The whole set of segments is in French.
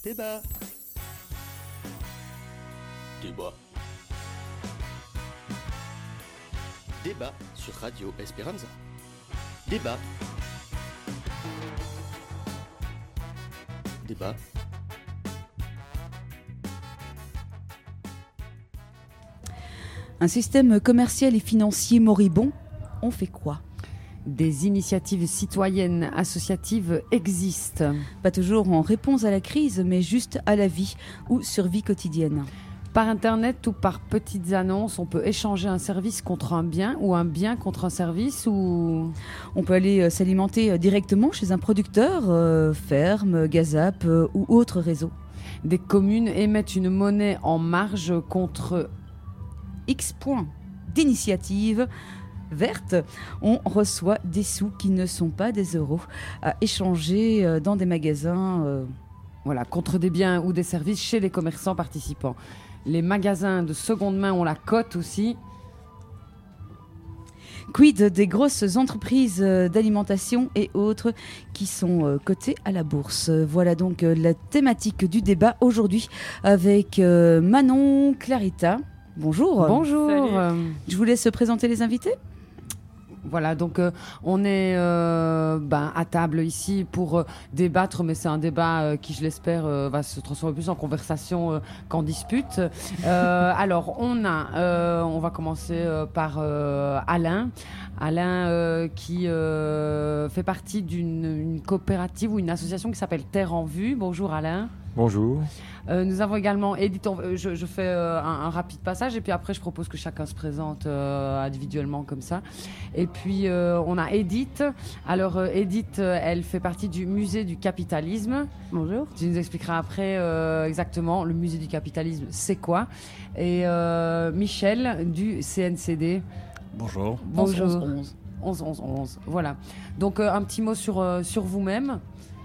Débat. Débat. Débat sur Radio Esperanza. Débat. Débat. Un système commercial et financier moribond, on fait quoi ? Des initiatives citoyennes associatives existent. Pas toujours en réponse à la crise, mais juste à la vie ou survie quotidienne. Par Internet ou par petites annonces, on peut échanger un service contre un bien ou un bien contre un service ou... On peut aller s'alimenter directement chez un producteur, ferme, gazap ou autre réseau. Des communes émettent une monnaie en marge contre X points d'initiative verte. On reçoit des sous qui ne sont pas des euros à échanger dans des magasins. contre des biens ou des services chez les commerçants participants. Les magasins de seconde main ont la cote aussi. Quid des grosses entreprises d'alimentation et autres qui sont cotées à la bourse. Voilà donc la thématique du débat aujourd'hui avec Manon Clarita. Bonjour. Bonjour. Je vous laisse présenter les invités. Voilà, donc on est à table ici pour débattre, mais c'est un débat qui, je l'espère, va se transformer plus en conversation qu'en dispute. Alors, on va commencer par Alain. Alain qui fait partie d'une coopérative ou une association qui s'appelle Terre en Vue. Bonjour Alain. Bonjour. Nous avons également Edith. Je fais un rapide passage et puis après je propose que chacun se présente individuellement comme ça. Et puis on a Edith. Alors Edith, elle fait partie du musée du capitalisme. Bonjour. Tu nous expliqueras après exactement le musée du capitalisme, c'est quoi. Et Michel du CNCD. Bonjour. Bonjour. 11. Voilà. Donc un petit mot sur vous-même.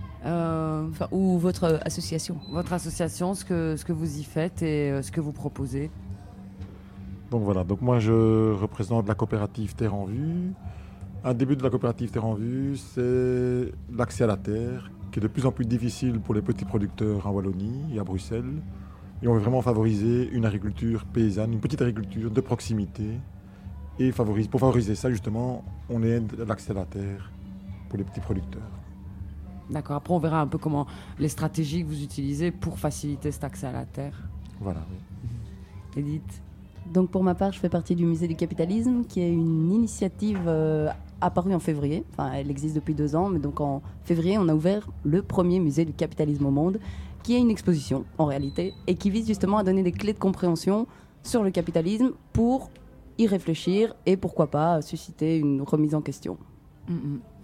Ou votre association. Votre association, ce que vous y faites et ce que vous proposez. Donc voilà, moi je représente la coopérative Terre en Vue. Un début de la coopérative Terre en Vue, c'est l'accès à la terre, qui est de plus en plus difficile pour les petits producteurs en Wallonie et à Bruxelles. Et on veut vraiment favoriser une agriculture paysanne, une petite agriculture de proximité. Et pour favoriser ça, justement, on aide l'accès à la terre pour les petits producteurs. D'accord, après on verra un peu comment les stratégies que vous utilisez pour faciliter cet accès à la terre. Voilà, oui. Edith. Donc pour ma part, je fais partie du musée du capitalisme, qui est une initiative apparue en février. Enfin, elle existe depuis 2 ans, mais donc en février, on a ouvert le premier musée du capitalisme au monde, qui est une exposition en réalité, et qui vise justement à donner des clés de compréhension sur le capitalisme pour y réfléchir et pourquoi pas susciter une remise en question. Michel ?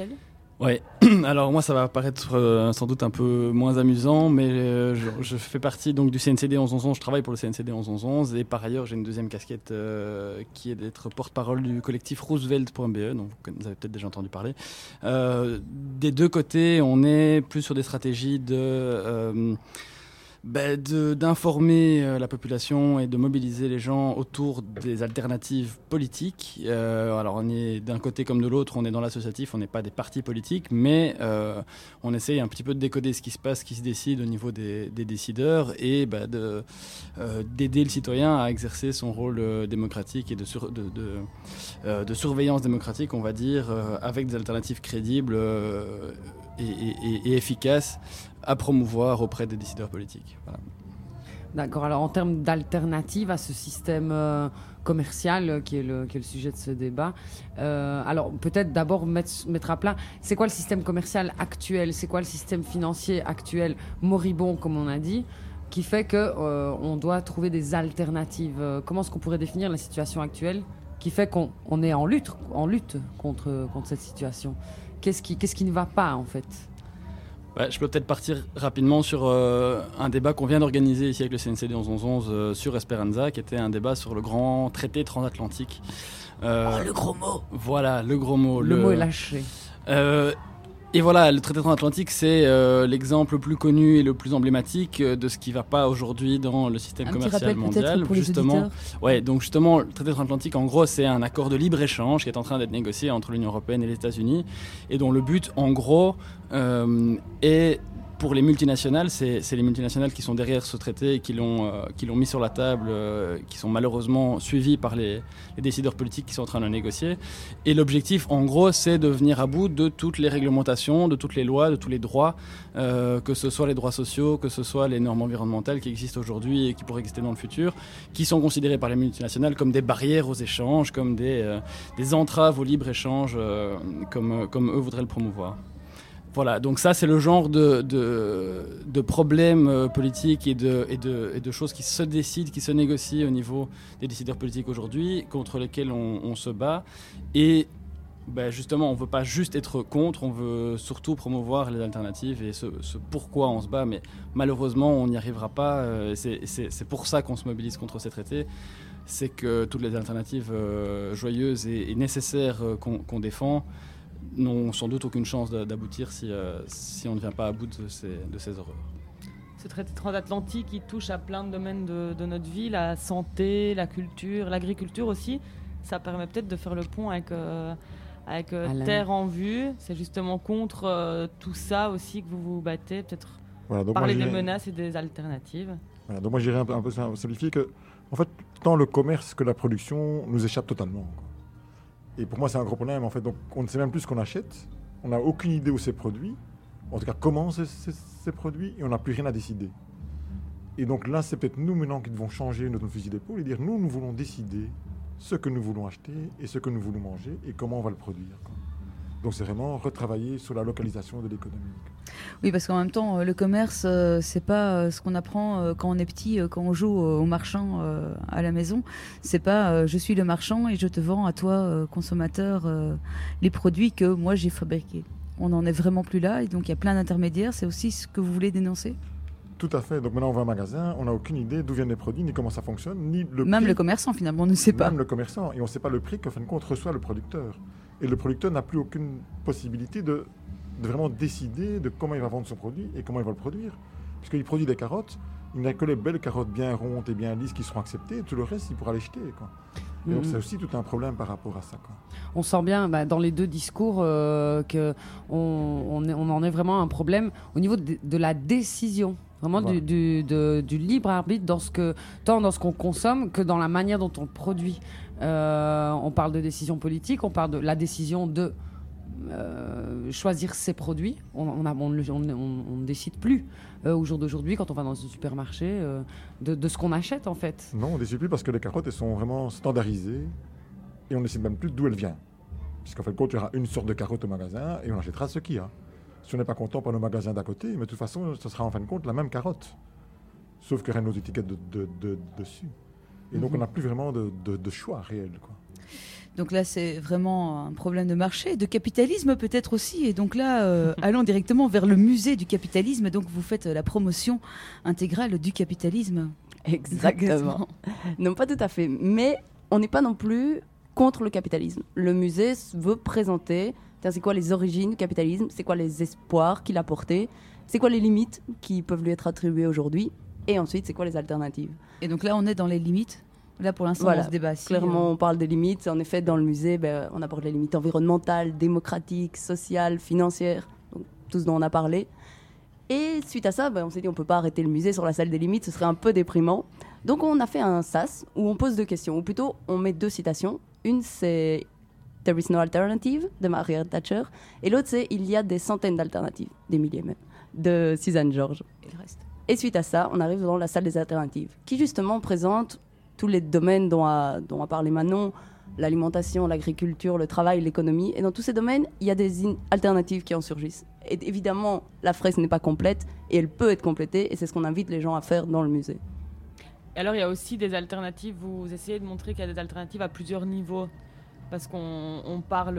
Ouais, alors moi ça va paraître sans doute un peu moins amusant, mais je fais partie donc du CNCD 1111, je travaille pour le CNCD 1111 et par ailleurs j'ai une deuxième casquette qui est d'être porte-parole du collectif Roosevelt.be, donc vous avez peut-être déjà entendu parler. Des deux côtés, on est plus sur des stratégies d'informer la population et de mobiliser les gens autour des alternatives politiques. Alors on est d'un côté comme de l'autre, on est dans l'associatif, on n'est pas des partis politiques, mais on essaye un petit peu de décoder ce qui se passe, ce qui se décide au niveau des décideurs et d'aider le citoyen à exercer son rôle démocratique et de surveillance démocratique, on va dire, avec des alternatives crédibles et efficaces à promouvoir auprès des décideurs politiques. Voilà. D'accord, alors en termes d'alternative à ce système commercial qui est le sujet de ce débat, alors peut-être d'abord mettre à plat, c'est quoi le système commercial actuel, c'est quoi le système financier actuel moribond comme on a dit, qui fait qu'on doit trouver des alternatives. Comment est-ce qu'on pourrait définir la situation actuelle qui fait qu'on est en lutte contre cette situation? Qu'est-ce qui ne va pas en fait? Je peux peut-être partir rapidement sur un débat qu'on vient d'organiser ici avec le CNCD 1111 sur Esperanza, qui était un débat sur le grand traité transatlantique. Le gros mot. Voilà, le gros mot. Le mot est lâché. Et voilà, le traité transatlantique, c'est l'exemple le plus connu et le plus emblématique de ce qui ne va pas aujourd'hui dans le système commercial mondial. Pour justement, donc justement, le traité transatlantique, en gros, c'est un accord de libre-échange qui est en train d'être négocié entre l'Union européenne et les États-Unis et dont le but, en gros, est pour les multinationales, c'est les multinationales qui sont derrière ce traité, qui l'ont mis sur la table, qui sont malheureusement suivies par les décideurs politiques qui sont en train de négocier. Et l'objectif, en gros, c'est de venir à bout de toutes les réglementations, de toutes les lois, de tous les droits, que ce soit les droits sociaux, que ce soit les normes environnementales qui existent aujourd'hui et qui pourraient exister dans le futur, qui sont considérées par les multinationales comme des barrières aux échanges, comme des entraves au libre-échange, comme eux voudraient le promouvoir. Voilà, donc ça c'est le genre de problèmes politiques et de choses qui se décident, qui se négocient au niveau des décideurs politiques aujourd'hui, contre lesquels on se bat. Et justement, on ne veut pas juste être contre, on veut surtout promouvoir les alternatives et ce pourquoi on se bat. Mais malheureusement, on n'y arrivera pas. C'est pour ça qu'on se mobilise contre ces traités. C'est que toutes les alternatives joyeuses et nécessaires qu'on défend n'ont sans doute aucune chance d'aboutir si on ne vient pas à bout de ces horreurs. Ce traité transatlantique, il touche à plein de domaines de notre vie, la santé, la culture, l'agriculture aussi. Ça permet peut-être de faire le pont avec Terre en Vue. C'est justement contre tout ça aussi que vous vous battez, peut-être parler des menaces et des alternatives. Voilà, donc moi j'irais un peu simplifier que, en fait, tant le commerce que la production nous échappent totalement, quoi. Et pour moi, c'est un gros problème, en fait. Donc, on ne sait même plus ce qu'on achète. On n'a aucune idée où c'est produit. En tout cas, comment c'est produit. Et on n'a plus rien à décider. Et donc là, c'est peut-être nous, maintenant, qui devons changer notre fusil d'épaule et dire, nous voulons décider ce que nous voulons acheter et ce que nous voulons manger et comment on va le produire, quoi. Donc, c'est vraiment retravailler sur la localisation de l'économie. Oui, parce qu'en même temps, le commerce, c'est pas ce qu'on apprend quand on est petit, quand on joue au marchand à la maison. C'est pas je suis le marchand et je te vends à toi, consommateur, les produits que moi j'ai fabriqués. On n'en est vraiment plus là et donc il y a plein d'intermédiaires. C'est aussi ce que vous voulez dénoncer ? Tout à fait. Donc maintenant, on va au magasin, on n'a aucune idée d'où viennent les produits, ni comment ça fonctionne, ni le prix. Même le commerçant, finalement, on ne sait pas. Même le commerçant. Et on ne sait pas le prix qu'en fin de compte reçoit le producteur. Et le producteur n'a plus aucune possibilité de vraiment décider de comment il va vendre son produit et comment il va le produire. Puisqu'il produit des carottes, il n'y a que les belles carottes bien rondes et bien lisses qui seront acceptées, et tout le reste, il pourra les jeter, quoi. Et donc, c'est aussi tout un problème par rapport à ça, quoi. On sent bien dans les deux discours qu'on en est vraiment un problème au niveau de la décision. Vraiment voilà. du libre arbitre tant dans ce qu'on consomme que dans la manière dont on le produit. On parle de décision politique, on parle de la décision de choisir ses produits. On ne décide plus au jour d'aujourd'hui quand on va dans un supermarché de ce qu'on achète en fait. Non, on ne décide plus parce que les carottes elles sont vraiment standardisées et on ne décide même plus d'où elles viennent. Puisqu'en fait, il y aura une sorte de carotte au magasin et on achètera ce qu'il y a. Si on n'est pas content par le magasin d'à côté, mais de toute façon, ce sera en fin de compte la même carotte. Sauf qu'il y aura nos étiquettes dessus. Et donc, on n'a plus vraiment de choix réel, quoi. Donc là, c'est vraiment un problème de marché, de capitalisme peut-être aussi. Et donc là, allons directement vers le musée du capitalisme. Donc vous faites la promotion intégrale du capitalisme. Exactement. Non, pas tout à fait. Mais on n'est pas non plus contre le capitalisme. Le musée veut présenter, c'est quoi les origines du capitalisme, c'est quoi les espoirs qu'il a portés, c'est quoi les limites qui peuvent lui être attribuées aujourd'hui, et ensuite, c'est quoi les alternatives. Et donc là, on est dans les limites. Là, pour l'instant, voilà. On se débat. Clairement, on parle des limites. En effet, dans le musée, on aborde les limites environnementales, démocratiques, sociales, financières, donc, tout ce dont on a parlé. Et suite à ça, on s'est dit on ne peut pas arrêter le musée sur la salle des limites, ce serait un peu déprimant. Donc on a fait un SAS où on pose 2 questions, ou plutôt on met 2 citations. Une, c'est « There is no alternative » de Margaret Thatcher, et l'autre, c'est « Il y a des centaines d'alternatives », des milliers même, de Suzanne George. Et le reste. Et suite à ça, on arrive dans la salle des alternatives, qui justement présente tous les domaines dont a parlé Manon, l'alimentation, l'agriculture, le travail, l'économie. Et dans tous ces domaines, il y a des alternatives qui en surgissent. Et évidemment, la fresque n'est pas complète et elle peut être complétée. Et c'est ce qu'on invite les gens à faire dans le musée. Et alors, il y a aussi des alternatives. Vous essayez de montrer qu'il y a des alternatives à plusieurs niveaux. Parce qu'on parle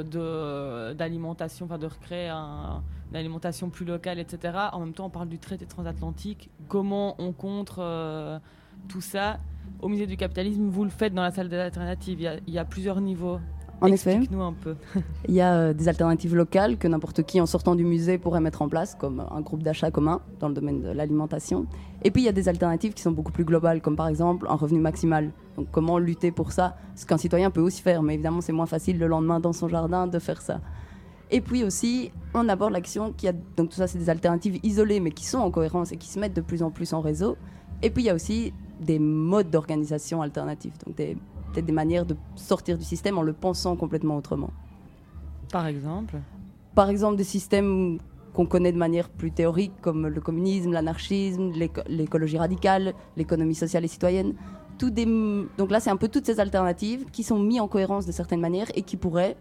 d'alimentation, de recréer une alimentation plus locale, etc. En même temps, on parle du traité transatlantique. Comment on contre tout ça ? Au musée du capitalisme, vous le faites dans la salle des alternatives. Il y a plusieurs niveaux. En effet. Explique-nous un peu. Il y a des alternatives locales que n'importe qui, en sortant du musée, pourrait mettre en place, comme un groupe d'achat commun dans le domaine de l'alimentation. Et puis, il y a des alternatives qui sont beaucoup plus globales, comme par exemple un revenu maximal. Donc, comment lutter pour ça ? Ce qu'un citoyen peut aussi faire, mais évidemment, c'est moins facile le lendemain dans son jardin de faire ça. Et puis aussi, on aborde l'action qui a... Donc tout ça, c'est des alternatives isolées, mais qui sont en cohérence et qui se mettent de plus en plus en réseau. Et puis il y a aussi des modes d'organisation alternatifs, donc peut-être des manières de sortir du système en le pensant complètement autrement. Par exemple, des systèmes qu'on connaît de manière plus théorique, comme le communisme, l'anarchisme, l'écologie radicale, l'économie sociale et citoyenne. Donc là, c'est un peu toutes ces alternatives qui sont mises en cohérence de certaines manières et qui pourraient,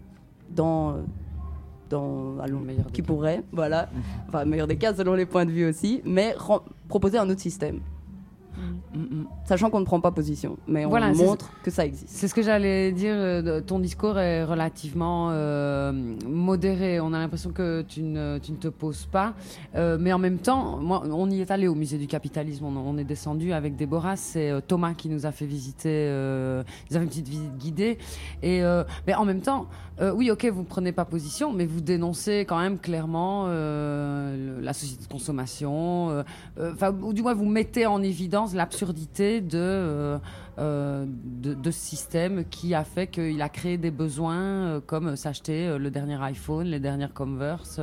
meilleur des cas selon les points de vue aussi, mais proposer un autre système. Sachant qu'on ne prend pas position, mais on montre que ça existe. C'est ce que j'allais dire. Ton discours est relativement modéré. On a l'impression que tu ne te poses pas. Mais en même temps, on y est allé au musée du capitalisme. On est descendu avec Déborah. C'est Thomas qui nous a fait visiter. Ils avaient une petite visite guidée. Mais en même temps, oui, ok, vous ne prenez pas position, mais vous dénoncez quand même clairement la société de consommation. Ou du moins, vous mettez en évidence l'absurdité de ce système qui a fait qu'il a créé des besoins comme s'acheter le dernier iPhone, les dernières Converse.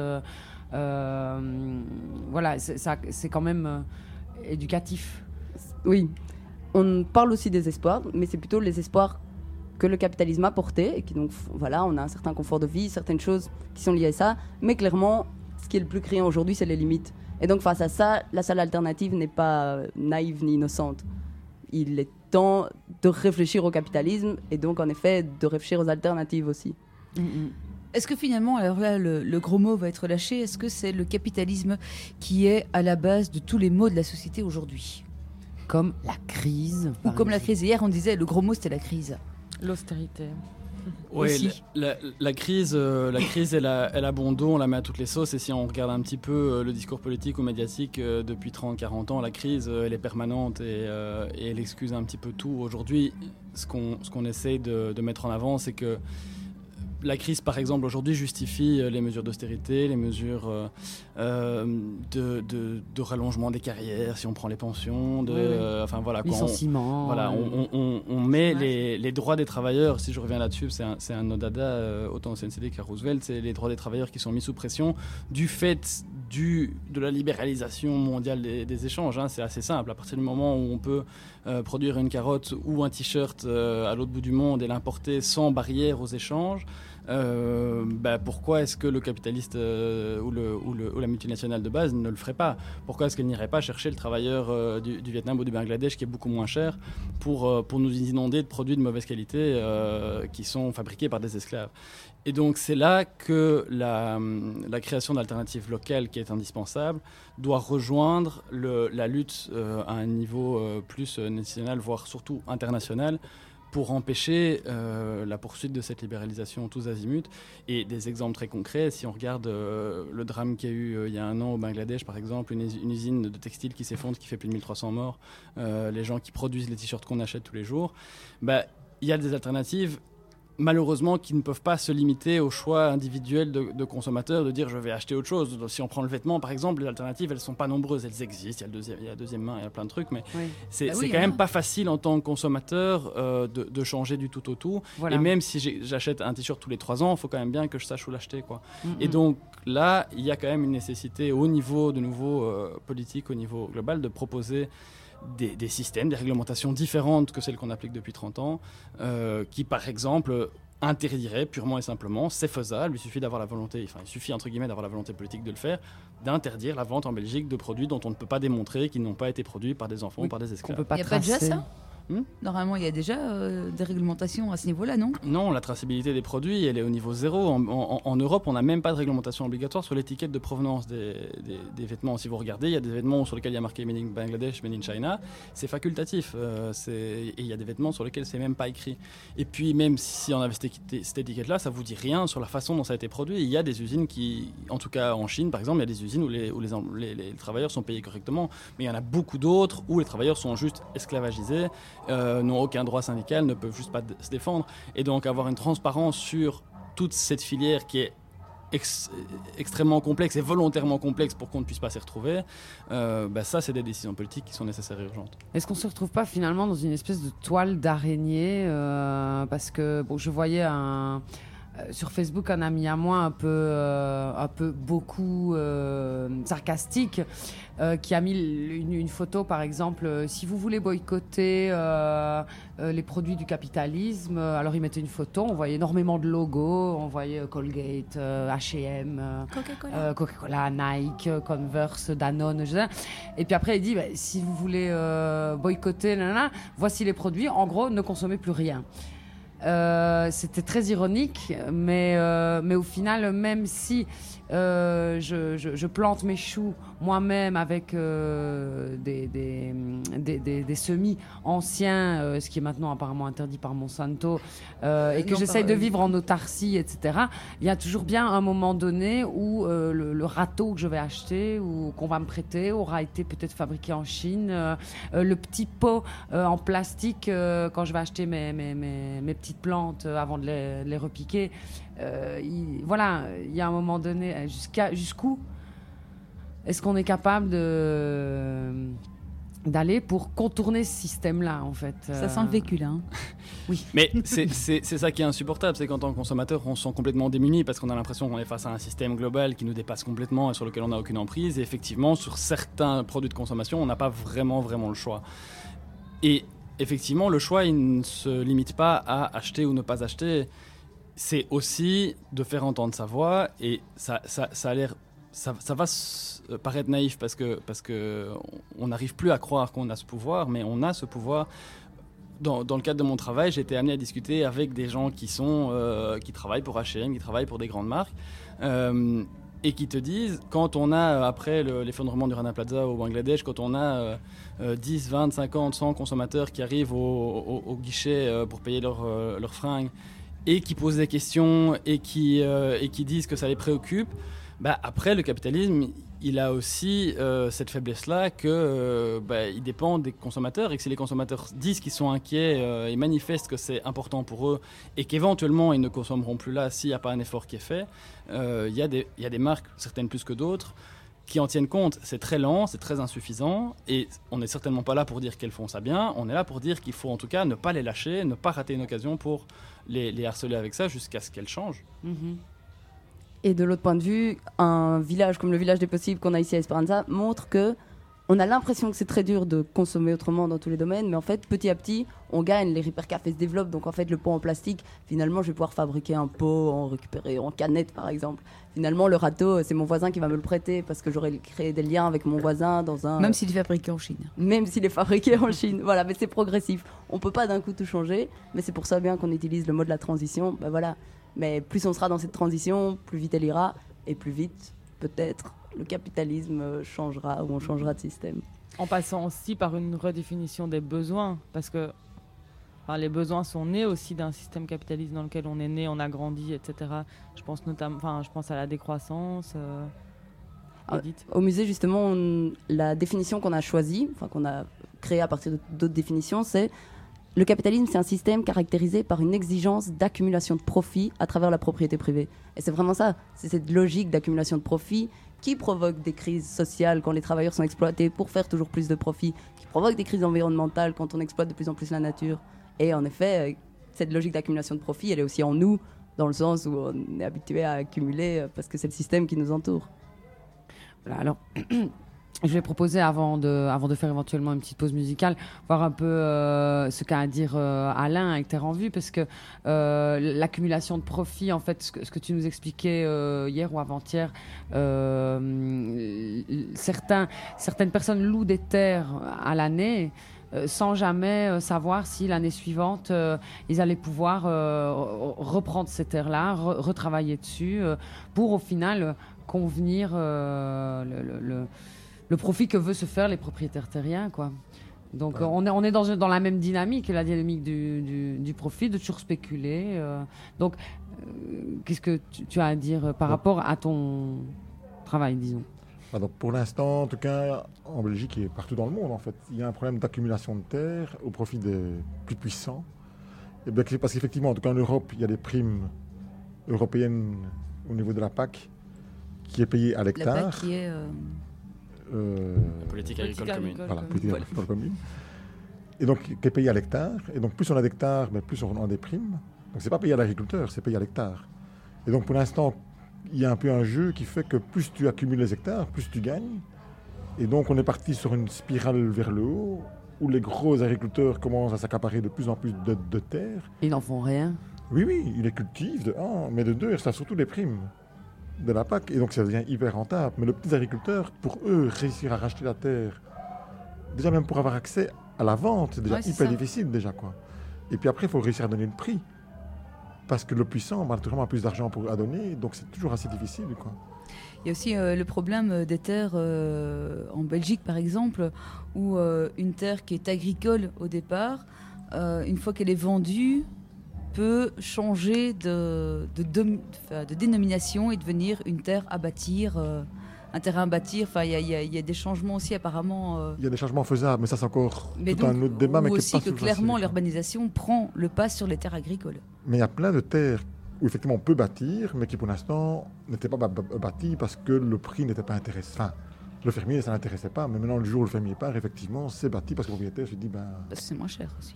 Voilà, c'est quand même éducatif. Oui, on parle aussi des espoirs, mais c'est plutôt les espoirs que le capitalisme a portés et qui donc voilà, on a un certain confort de vie, certaines choses qui sont liées à ça, mais clairement, ce qui est le plus criant aujourd'hui, c'est les limites. Et donc face à ça, la seule alternative n'est pas naïve ni innocente. Il est temps de réfléchir au capitalisme et donc en effet de réfléchir aux alternatives aussi. Est-ce que finalement, alors là, le gros mot va être lâché, est-ce que c'est le capitalisme qui est à la base de tous les maux de la société aujourd'hui ? Comme la crise. Ou comme la crise. Hier, on disait le gros mot, c'était la crise. L'austérité. Oui, la crise, elle a bon dos, on la met à toutes les sauces. Et si on regarde un petit peu le discours politique ou médiatique depuis 30-40 ans, la crise, elle est permanente et elle excuse un petit peu tout. Aujourd'hui, ce qu'on essaie de mettre en avant, c'est que la crise, par exemple, aujourd'hui justifie les mesures d'austérité, les mesures de rallongement des carrières, si on prend les pensions, licenciement. On met les droits des travailleurs, si je reviens là-dessus, c'est un nodada, autant au CNCD qu'à Roosevelt, c'est les droits des travailleurs qui sont mis sous pression du fait de la libéralisation mondiale des échanges. C'est assez simple. À partir du moment où on peut produire une carotte ou un t-shirt à l'autre bout du monde et l'importer sans barrière aux échanges, pourquoi est-ce que le capitaliste ou la multinationale de base ne le ferait pas ? Pourquoi est-ce qu'elle n'irait pas chercher le travailleur du Vietnam ou du Bangladesh qui est beaucoup moins cher pour nous inonder de produits de mauvaise qualité qui sont fabriqués par des esclaves ? Et donc c'est là que la création d'alternatives locales qui est indispensable doit rejoindre la lutte à un niveau plus national, voire surtout international, pour empêcher la poursuite de cette libéralisation tous azimuts. Et des exemples très concrets, si on regarde le drame qu'il y a eu il y a un an au Bangladesh, par exemple, une usine de textile qui s'effondre, qui fait plus de 1300 morts, les gens qui produisent les t-shirts qu'on achète tous les jours, il y a des alternatives malheureusement qui ne peuvent pas se limiter au choix individuel de consommateurs, de dire je vais acheter autre chose. Si on prend le vêtement par exemple, les alternatives elles ne sont pas nombreuses, elles existent, il y a la deuxième main, il y a plein de trucs, mais c'est quand même pas facile en tant que consommateur de changer du tout au tout. Voilà. Et même si j'achète un t-shirt tous les 3 ans, il faut quand même bien que je sache où l'acheter, quoi. Et donc là, il y a quand même une nécessité au niveau de nouveau politique, au niveau global, de proposer des systèmes, des réglementations différentes que celles qu'on applique depuis 30 ans, qui par exemple interdiraient purement et simplement, c'est faisable, il suffit d'avoir la volonté, il suffit entre guillemets d'avoir la volonté politique de le faire, d'interdire la vente en Belgique de produits dont on ne peut pas démontrer qu'ils n'ont pas été produits par des enfants ou par des esclaves. Il n'y a pas déjà ça ? Normalement, il y a déjà des réglementations à ce niveau-là, non ? Non, la traçabilité des produits, elle est au niveau zéro. En Europe, on n'a même pas de réglementation obligatoire sur l'étiquette de provenance des vêtements. Si vous regardez, il y a des vêtements sur lesquels il y a marqué Made in Bangladesh, Made in China. C'est facultatif. Et il y a des vêtements sur lesquels c'est même pas écrit. Et puis, même si on avait cette étiquette-là, ça vous dit rien sur la façon dont ça a été produit. Il y a des usines qui, en tout cas en Chine, par exemple, il y a des usines où les travailleurs sont payés correctement. Mais il y en a beaucoup d'autres où les travailleurs sont juste esclavagisés. N'ont aucun droit syndical, ne peuvent juste pas se défendre. Et donc avoir une transparence sur toute cette filière qui est extrêmement complexe et volontairement complexe pour qu'on ne puisse pas s'y retrouver, ça c'est des décisions politiques qui sont nécessaires et urgentes. Est-ce qu'on ne se retrouve pas finalement dans une espèce de toile d'araignée parce que je voyais sur Facebook, un ami à moi un peu beaucoup sarcastique qui a mis une photo, par exemple, si vous voulez boycotter les produits du capitalisme, alors il mettait une photo, on voyait énormément de logos, on voyait Colgate, H&M, Coca-Cola, Nike, Converse, Danone, je sais. Et puis après il dit, si vous voulez boycotter, voici les produits, en gros, ne consommez plus rien. C'était très ironique, mais au final, même si je plante mes choux moi-même avec des semis anciens, ce qui est maintenant apparemment interdit par Monsanto, et que j'essaye de vivre en autarcie, etc., il y a toujours bien un moment donné où le râteau que je vais acheter ou qu'on va me prêter aura été peut-être fabriqué en Chine. Le petit pot en plastique, quand je vais acheter mes petites plantes avant de les repiquer, voilà, il y a un moment donné, jusqu'où est-ce qu'on est capable d'aller pour contourner ce système-là, en fait. Ça sent le vécu, là. Hein. Oui. Mais c'est ça qui est insupportable, c'est qu'en tant que consommateur, on se sent complètement démuni parce qu'on a l'impression qu'on est face à un système global qui nous dépasse complètement et sur lequel on n'a aucune emprise. Et effectivement, sur certains produits de consommation, on n'a pas vraiment le choix. Et effectivement, le choix, il ne se limite pas à acheter ou ne pas acheter. C'est aussi de faire entendre sa voix, et ça a l'air, ça va paraître naïf parce que on n'arrive plus à croire qu'on a ce pouvoir, mais on a ce pouvoir. Dans le cadre de mon travail, j'ai été amené à discuter avec des gens qui travaillent pour H&M, qui travaillent pour des grandes marques, et qui te disent, quand on a, après l'effondrement du Rana Plaza au Bangladesh, quand on a 10, 20, 50, 100 consommateurs qui arrivent au guichet pour payer leurs fringues, et qui posent des questions et qui disent que ça les préoccupe, après le capitalisme, il a aussi cette faiblesse-là qu'il dépend des consommateurs, et que si les consommateurs disent qu'ils sont inquiets et manifestent que c'est important pour eux et qu'éventuellement ils ne consommeront plus là s'il n'y a pas un effort qui est fait, il y a des marques, certaines plus que d'autres, qui en tiennent compte. C'est très lent, c'est très insuffisant, et on n'est certainement pas là pour dire qu'elles font ça bien, on est là pour dire qu'il faut en tout cas ne pas les lâcher, ne pas rater une occasion pour les harceler avec ça jusqu'à ce qu'elles changent. Mm-hmm. Et de l'autre point de vue, un village comme le village des possibles qu'on a ici à Esperanza montre que on a l'impression que c'est très dur de consommer autrement dans tous les domaines, mais en fait, petit à petit, on gagne, les Repair Cafés se développent, donc en fait, le pot en plastique, finalement, je vais pouvoir fabriquer un pot, en récupérer en canette, par exemple. Finalement, le râteau, c'est mon voisin qui va me le prêter, parce que j'aurais créé des liens avec mon voisin dans un... Même s'il est fabriqué en Chine. Même s'il est fabriqué en Chine, voilà, mais c'est progressif. On peut pas d'un coup tout changer, mais c'est pour ça bien qu'on utilise le mot de la transition, voilà. Mais plus on sera dans cette transition, plus vite elle ira, et plus vite, peut-être, le capitalisme changera, ou on changera de système. En passant aussi par une redéfinition des besoins, parce que les besoins sont nés aussi d'un système capitaliste dans lequel on est né, on a grandi, etc. Je pense notamment, je pense à la décroissance. Au musée, justement, la définition qu'on a choisie, qu'on a créée à partir d'autres définitions, c'est le capitalisme, c'est un système caractérisé par une exigence d'accumulation de profits à travers la propriété privée. Et c'est vraiment ça, c'est cette logique d'accumulation de profits qui provoque des crises sociales quand les travailleurs sont exploités pour faire toujours plus de profits, qui provoque des crises environnementales quand on exploite de plus en plus la nature. Et en effet, cette logique d'accumulation de profits, elle est aussi en nous, dans le sens où on est habitué à accumuler parce que c'est le système qui nous entoure. Voilà, alors... Je vais proposer, avant de faire éventuellement une petite pause musicale, voir un peu ce qu'a à dire Alain avec Terre en Vue, parce que l'accumulation de profits, en fait, ce que tu nous expliquais hier ou avant-hier, certaines personnes louent des terres à l'année sans jamais savoir si l'année suivante, ils allaient pouvoir reprendre ces terres-là, retravailler dessus, pour au final convenir le profit que veulent se faire les propriétaires terriens, quoi. Donc on est dans la même dynamique, la dynamique du profit, de toujours spéculer. Donc qu'est-ce que tu as à dire par rapport à ton travail, disons? Donc pour l'instant, en tout cas, en Belgique et partout dans le monde, en fait, il y a un problème d'accumulation de terres au profit des plus puissants. Et bien, parce qu'effectivement, en tout cas en Europe, il y a des primes européennes au niveau de la PAC qui est payée à l'hectare. La PAC qui est... La politique agricole commune. Voilà, politique agricole commune. Et donc, qui est payé à l'hectare. Et donc, plus on a d'hectares, mais plus on a des primes. Donc, c'est pas payé à l'agriculteur, c'est payé à l'hectare. Et donc pour l'instant, il y a un peu un jeu qui fait que plus tu accumules les hectares, plus tu gagnes. Et donc on est parti sur une spirale vers le haut, où les gros agriculteurs commencent à s'accaparer de plus en plus de terres. Ils n'en font rien. Oui, ils les cultivent de 1, mais de 2, ils reçoivent surtout les primes de la PAC. Et donc ça devient hyper rentable. Mais les petits agriculteurs, pour eux, réussir à racheter la terre, déjà même pour avoir accès à la vente, c'est déjà hyper difficile déjà, quoi. Et puis après, il faut réussir à donner le prix. Parce que le puissant, naturellement, a plus d'argent à donner, donc c'est toujours assez difficile, quoi. Il y a aussi le problème des terres en Belgique, par exemple, où une terre qui est agricole au départ, une fois qu'elle est vendue, peut changer de dénomination et devenir une terre à bâtir, un terrain à bâtir. Enfin, il y a des changements aussi apparemment. Il y a des changements faisables, mais ça c'est encore un autre débat. Mais qui aussi est pas que clairement l'urbanisation prend le pas sur les terres agricoles. Mais il y a plein de terres où effectivement on peut bâtir, mais qui pour l'instant n'étaient pas bâties parce que le prix n'était pas intéressant. Enfin, le fermier, ça n'intéressait pas, mais maintenant le jour où le fermier part, effectivement, c'est bâti parce que le propriétaire se dit parce que c'est moins cher aussi.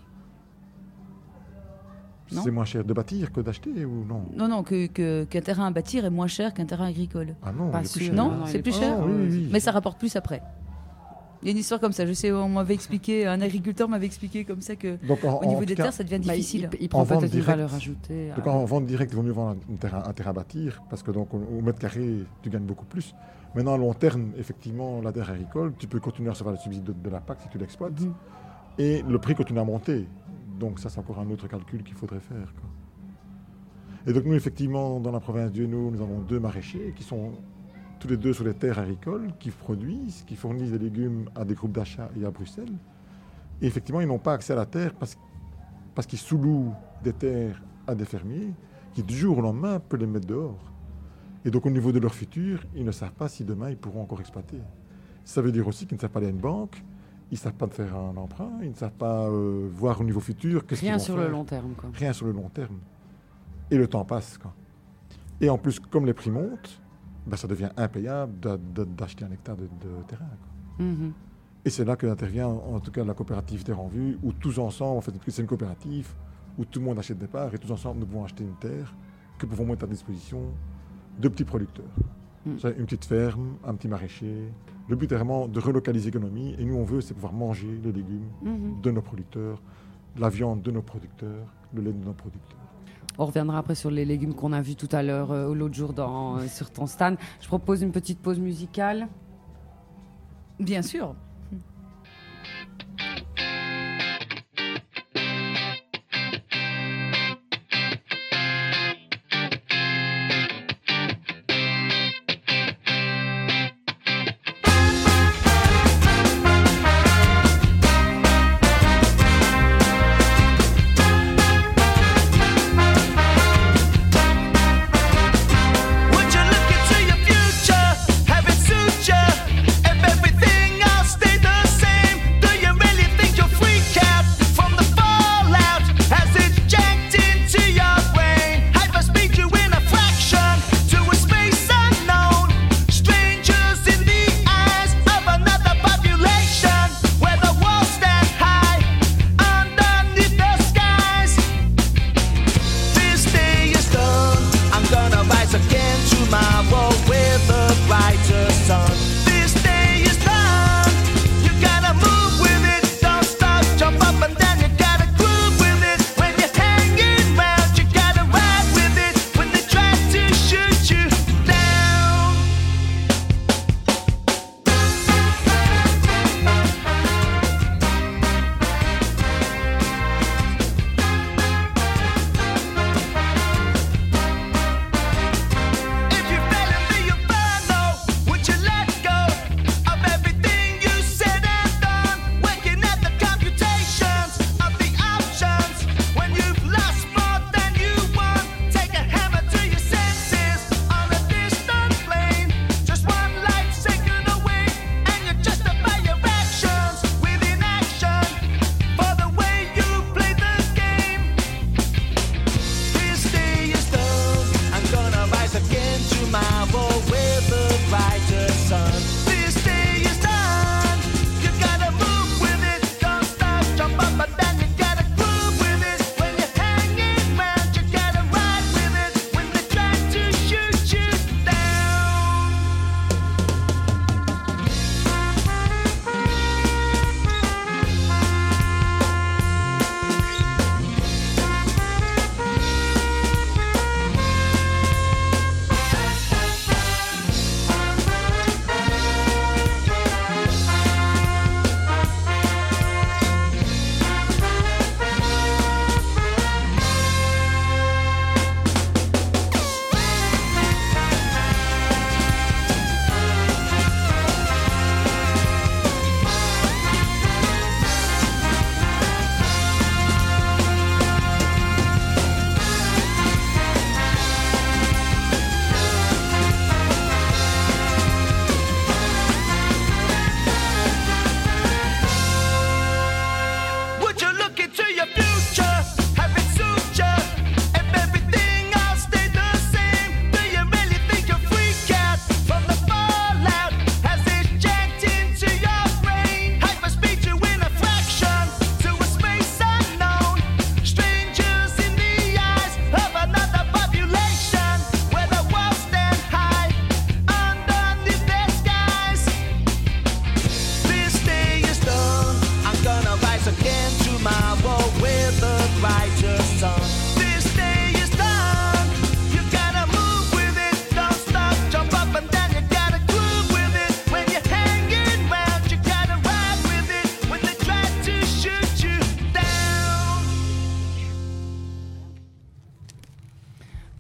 C'est moins cher de bâtir que d'acheter ou non? Non, qu'un terrain à bâtir est moins cher qu'un terrain agricole. Ah non, pas il est plus cher. Non, c'est plus cher. Oui. Mais ça rapporte plus après. Il y a une histoire comme ça. Je sais, on m'avait expliqué, un agriculteur m'avait expliqué comme ça que au niveau des terres, ça devient difficile. Il prend peut-être une valeur ajoutée. Donc en vente directe, il vaut mieux vendre un terrain à bâtir parce que donc au mètre carré, tu gagnes beaucoup plus. Maintenant, à long terme, effectivement, la terre agricole, tu peux continuer à recevoir le subside de la PAC si tu l'exploites. Et le prix continue à monter. Donc ça, c'est encore un autre calcul qu'il faudrait faire, quoi. Et donc nous, effectivement, dans la province d'Ueno, nous avons 2 maraîchers qui sont tous les 2 sur les terres agricoles, qui produisent, qui fournissent des légumes à des groupes d'achat et à Bruxelles. Et effectivement, ils n'ont pas accès à la terre parce qu'ils sous-louent des terres à des fermiers qui, du jour au lendemain, peuvent les mettre dehors. Et donc, au niveau de leur futur, ils ne savent pas si demain, ils pourront encore exploiter. Ça veut dire aussi qu'ils ne savent pas aller à une banque, ils ne savent pas faire un emprunt, ils ne savent pas voir au niveau futur qu'est-ce qu'ils vont faire. Rien sur le long terme, quoi. Rien sur le long terme. Et le temps passe, quoi. Et en plus, comme les prix montent, ça devient impayable d'acheter un hectare de terrain, quoi. Et c'est là qu'intervient en tout cas la coopérative Terre en Vue, où tous ensemble, en fait, c'est une coopérative où tout le monde achète des parts et tous ensemble nous pouvons acheter une terre que pouvons mettre à disposition de petits producteurs. C'est une petite ferme, un petit maraîcher. Le but est vraiment de relocaliser l'économie et nous on veut c'est pouvoir manger les légumes de nos producteurs, la viande de nos producteurs, le lait de nos producteurs. On reviendra après sur les légumes qu'on a vus tout à l'heure ou l'autre jour sur ton stand. Je propose une petite pause musicale. Bien sûr. Would you look into your future, have it suit you, if everything else stays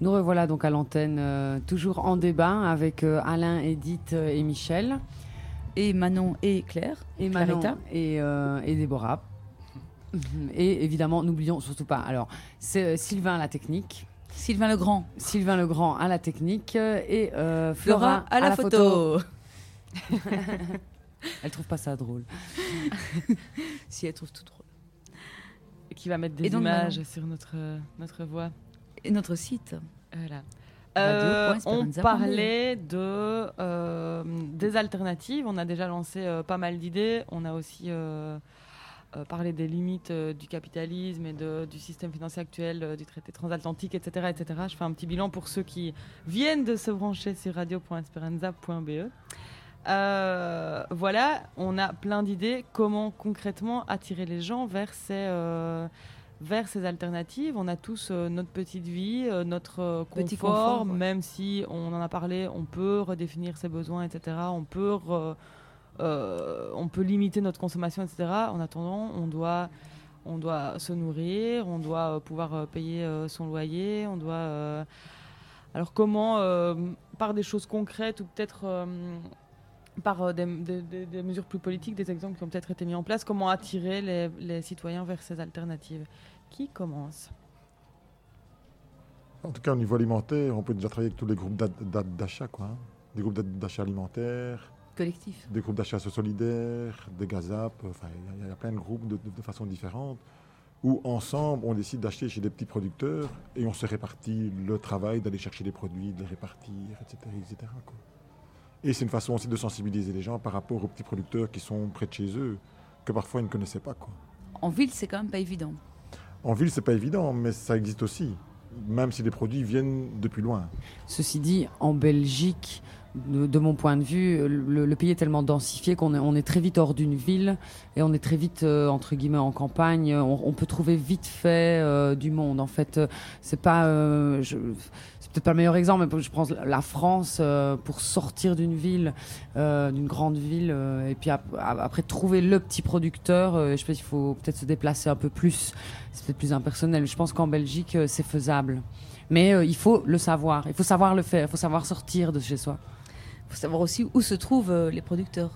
Nous revoilà donc à l'antenne, toujours en débat avec Alain, Edith et Michel. Et Manon et Claire. Et Manon et Déborah. Et évidemment, n'oublions surtout pas, alors, c'est Sylvain à la technique. Sylvain Legrand. Sylvain Legrand à la technique et Flora à la photo. Elle trouve pas ça drôle. Si, elle trouve tout drôle. Qui va mettre des images sur notre voix. Et notre site. Voilà. Radio.esperanza.be. On parlait des alternatives. On a déjà lancé pas mal d'idées. On a aussi parlé des limites du capitalisme et du système financier actuel, du traité transatlantique, etc., etc. Je fais un petit bilan pour ceux qui viennent de se brancher sur radio.esperanza.be. Voilà, on a plein d'idées. Comment concrètement attirer les gens vers ces alternatives. On a tous notre petite vie, notre Petit confort, confort, ouais. même si on en a parlé, on peut redéfinir ses besoins, etc. On peut limiter notre consommation, etc. En attendant, on doit se nourrir, on doit pouvoir payer son loyer, on doit... Alors comment, par des choses concrètes ou peut-être... par des mesures plus politiques, des exemples qui ont peut-être été mis en place, comment attirer les citoyens vers ces alternatives. Qui commence ? En tout cas, au niveau alimentaire, on peut déjà travailler avec tous les groupes d'achat, quoi. Hein. Des groupes d'achat alimentaire, Collectif. des groupes d'achat solidaires, des GAZAP, enfin, il y a plein de groupes de façon différente, où ensemble, on décide d'acheter chez des petits producteurs et on se répartit le travail d'aller chercher des produits, de les répartir, etc. etc. quoi. Et c'est une façon aussi de sensibiliser les gens par rapport aux petits producteurs qui sont près de chez eux, que parfois ils ne connaissaient pas, quoi. En ville, c'est quand même pas évident. En ville, c'est pas évident, mais ça existe aussi, même si les produits viennent de plus loin. Ceci dit, en Belgique, de mon point de vue, le pays est tellement densifié qu'on est très vite hors d'une ville et on est très vite, entre guillemets, en campagne. On peut trouver vite fait du monde. En fait, c'est pas... c'est peut-être pas le meilleur exemple, mais je prends la France pour sortir d'une ville, d'une grande ville, et puis après trouver le petit producteur. Je pense qu'il faut peut-être se déplacer un peu plus. C'est peut-être plus impersonnel. Je pense qu'en Belgique, c'est faisable. Mais il faut le savoir. Il faut savoir le faire. Il faut savoir sortir de chez soi. Il faut savoir aussi où se trouvent les producteurs.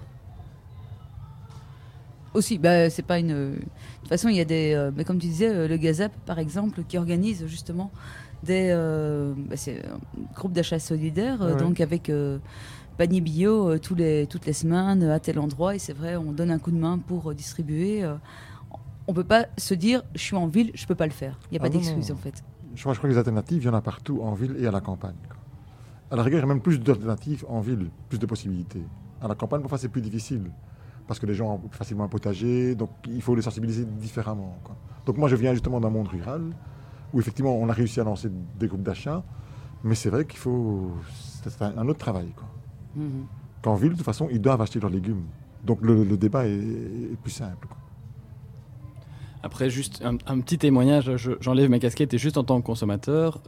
Aussi, c'est pas une... De toute façon, il y a des... mais comme tu disais, le GAZAP, par exemple, qui organise justement c'est un groupe d'achat solidaire, Ouais. donc avec panier bio toutes les semaines à tel endroit. Et c'est vrai, on donne un coup de main pour distribuer. On peut pas se dire, je suis en ville, je peux pas le faire. Il n'y a pas Ah non, d'excuse, non. en fait. Je crois que les alternatives, il y en a partout, en ville et à la campagne, quoi. À la rigueur, il y a même plus d'alternatives en ville, plus de possibilités. À la campagne, parfois, c'est plus difficile, parce que les gens ont plus facilement un potager, donc il faut les sensibiliser différemment, quoi. Donc moi, je viens justement d'un monde rural, où effectivement, on a réussi à lancer des groupes d'achat, mais c'est vrai qu'il faut... C'est un autre travail, quoi. Mhm. Qu'en ville, de toute façon, ils doivent acheter leurs légumes. Donc le débat est plus simple, quoi. Après, juste un petit témoignage, j'enlève mes casquettes et juste en tant que consommateur,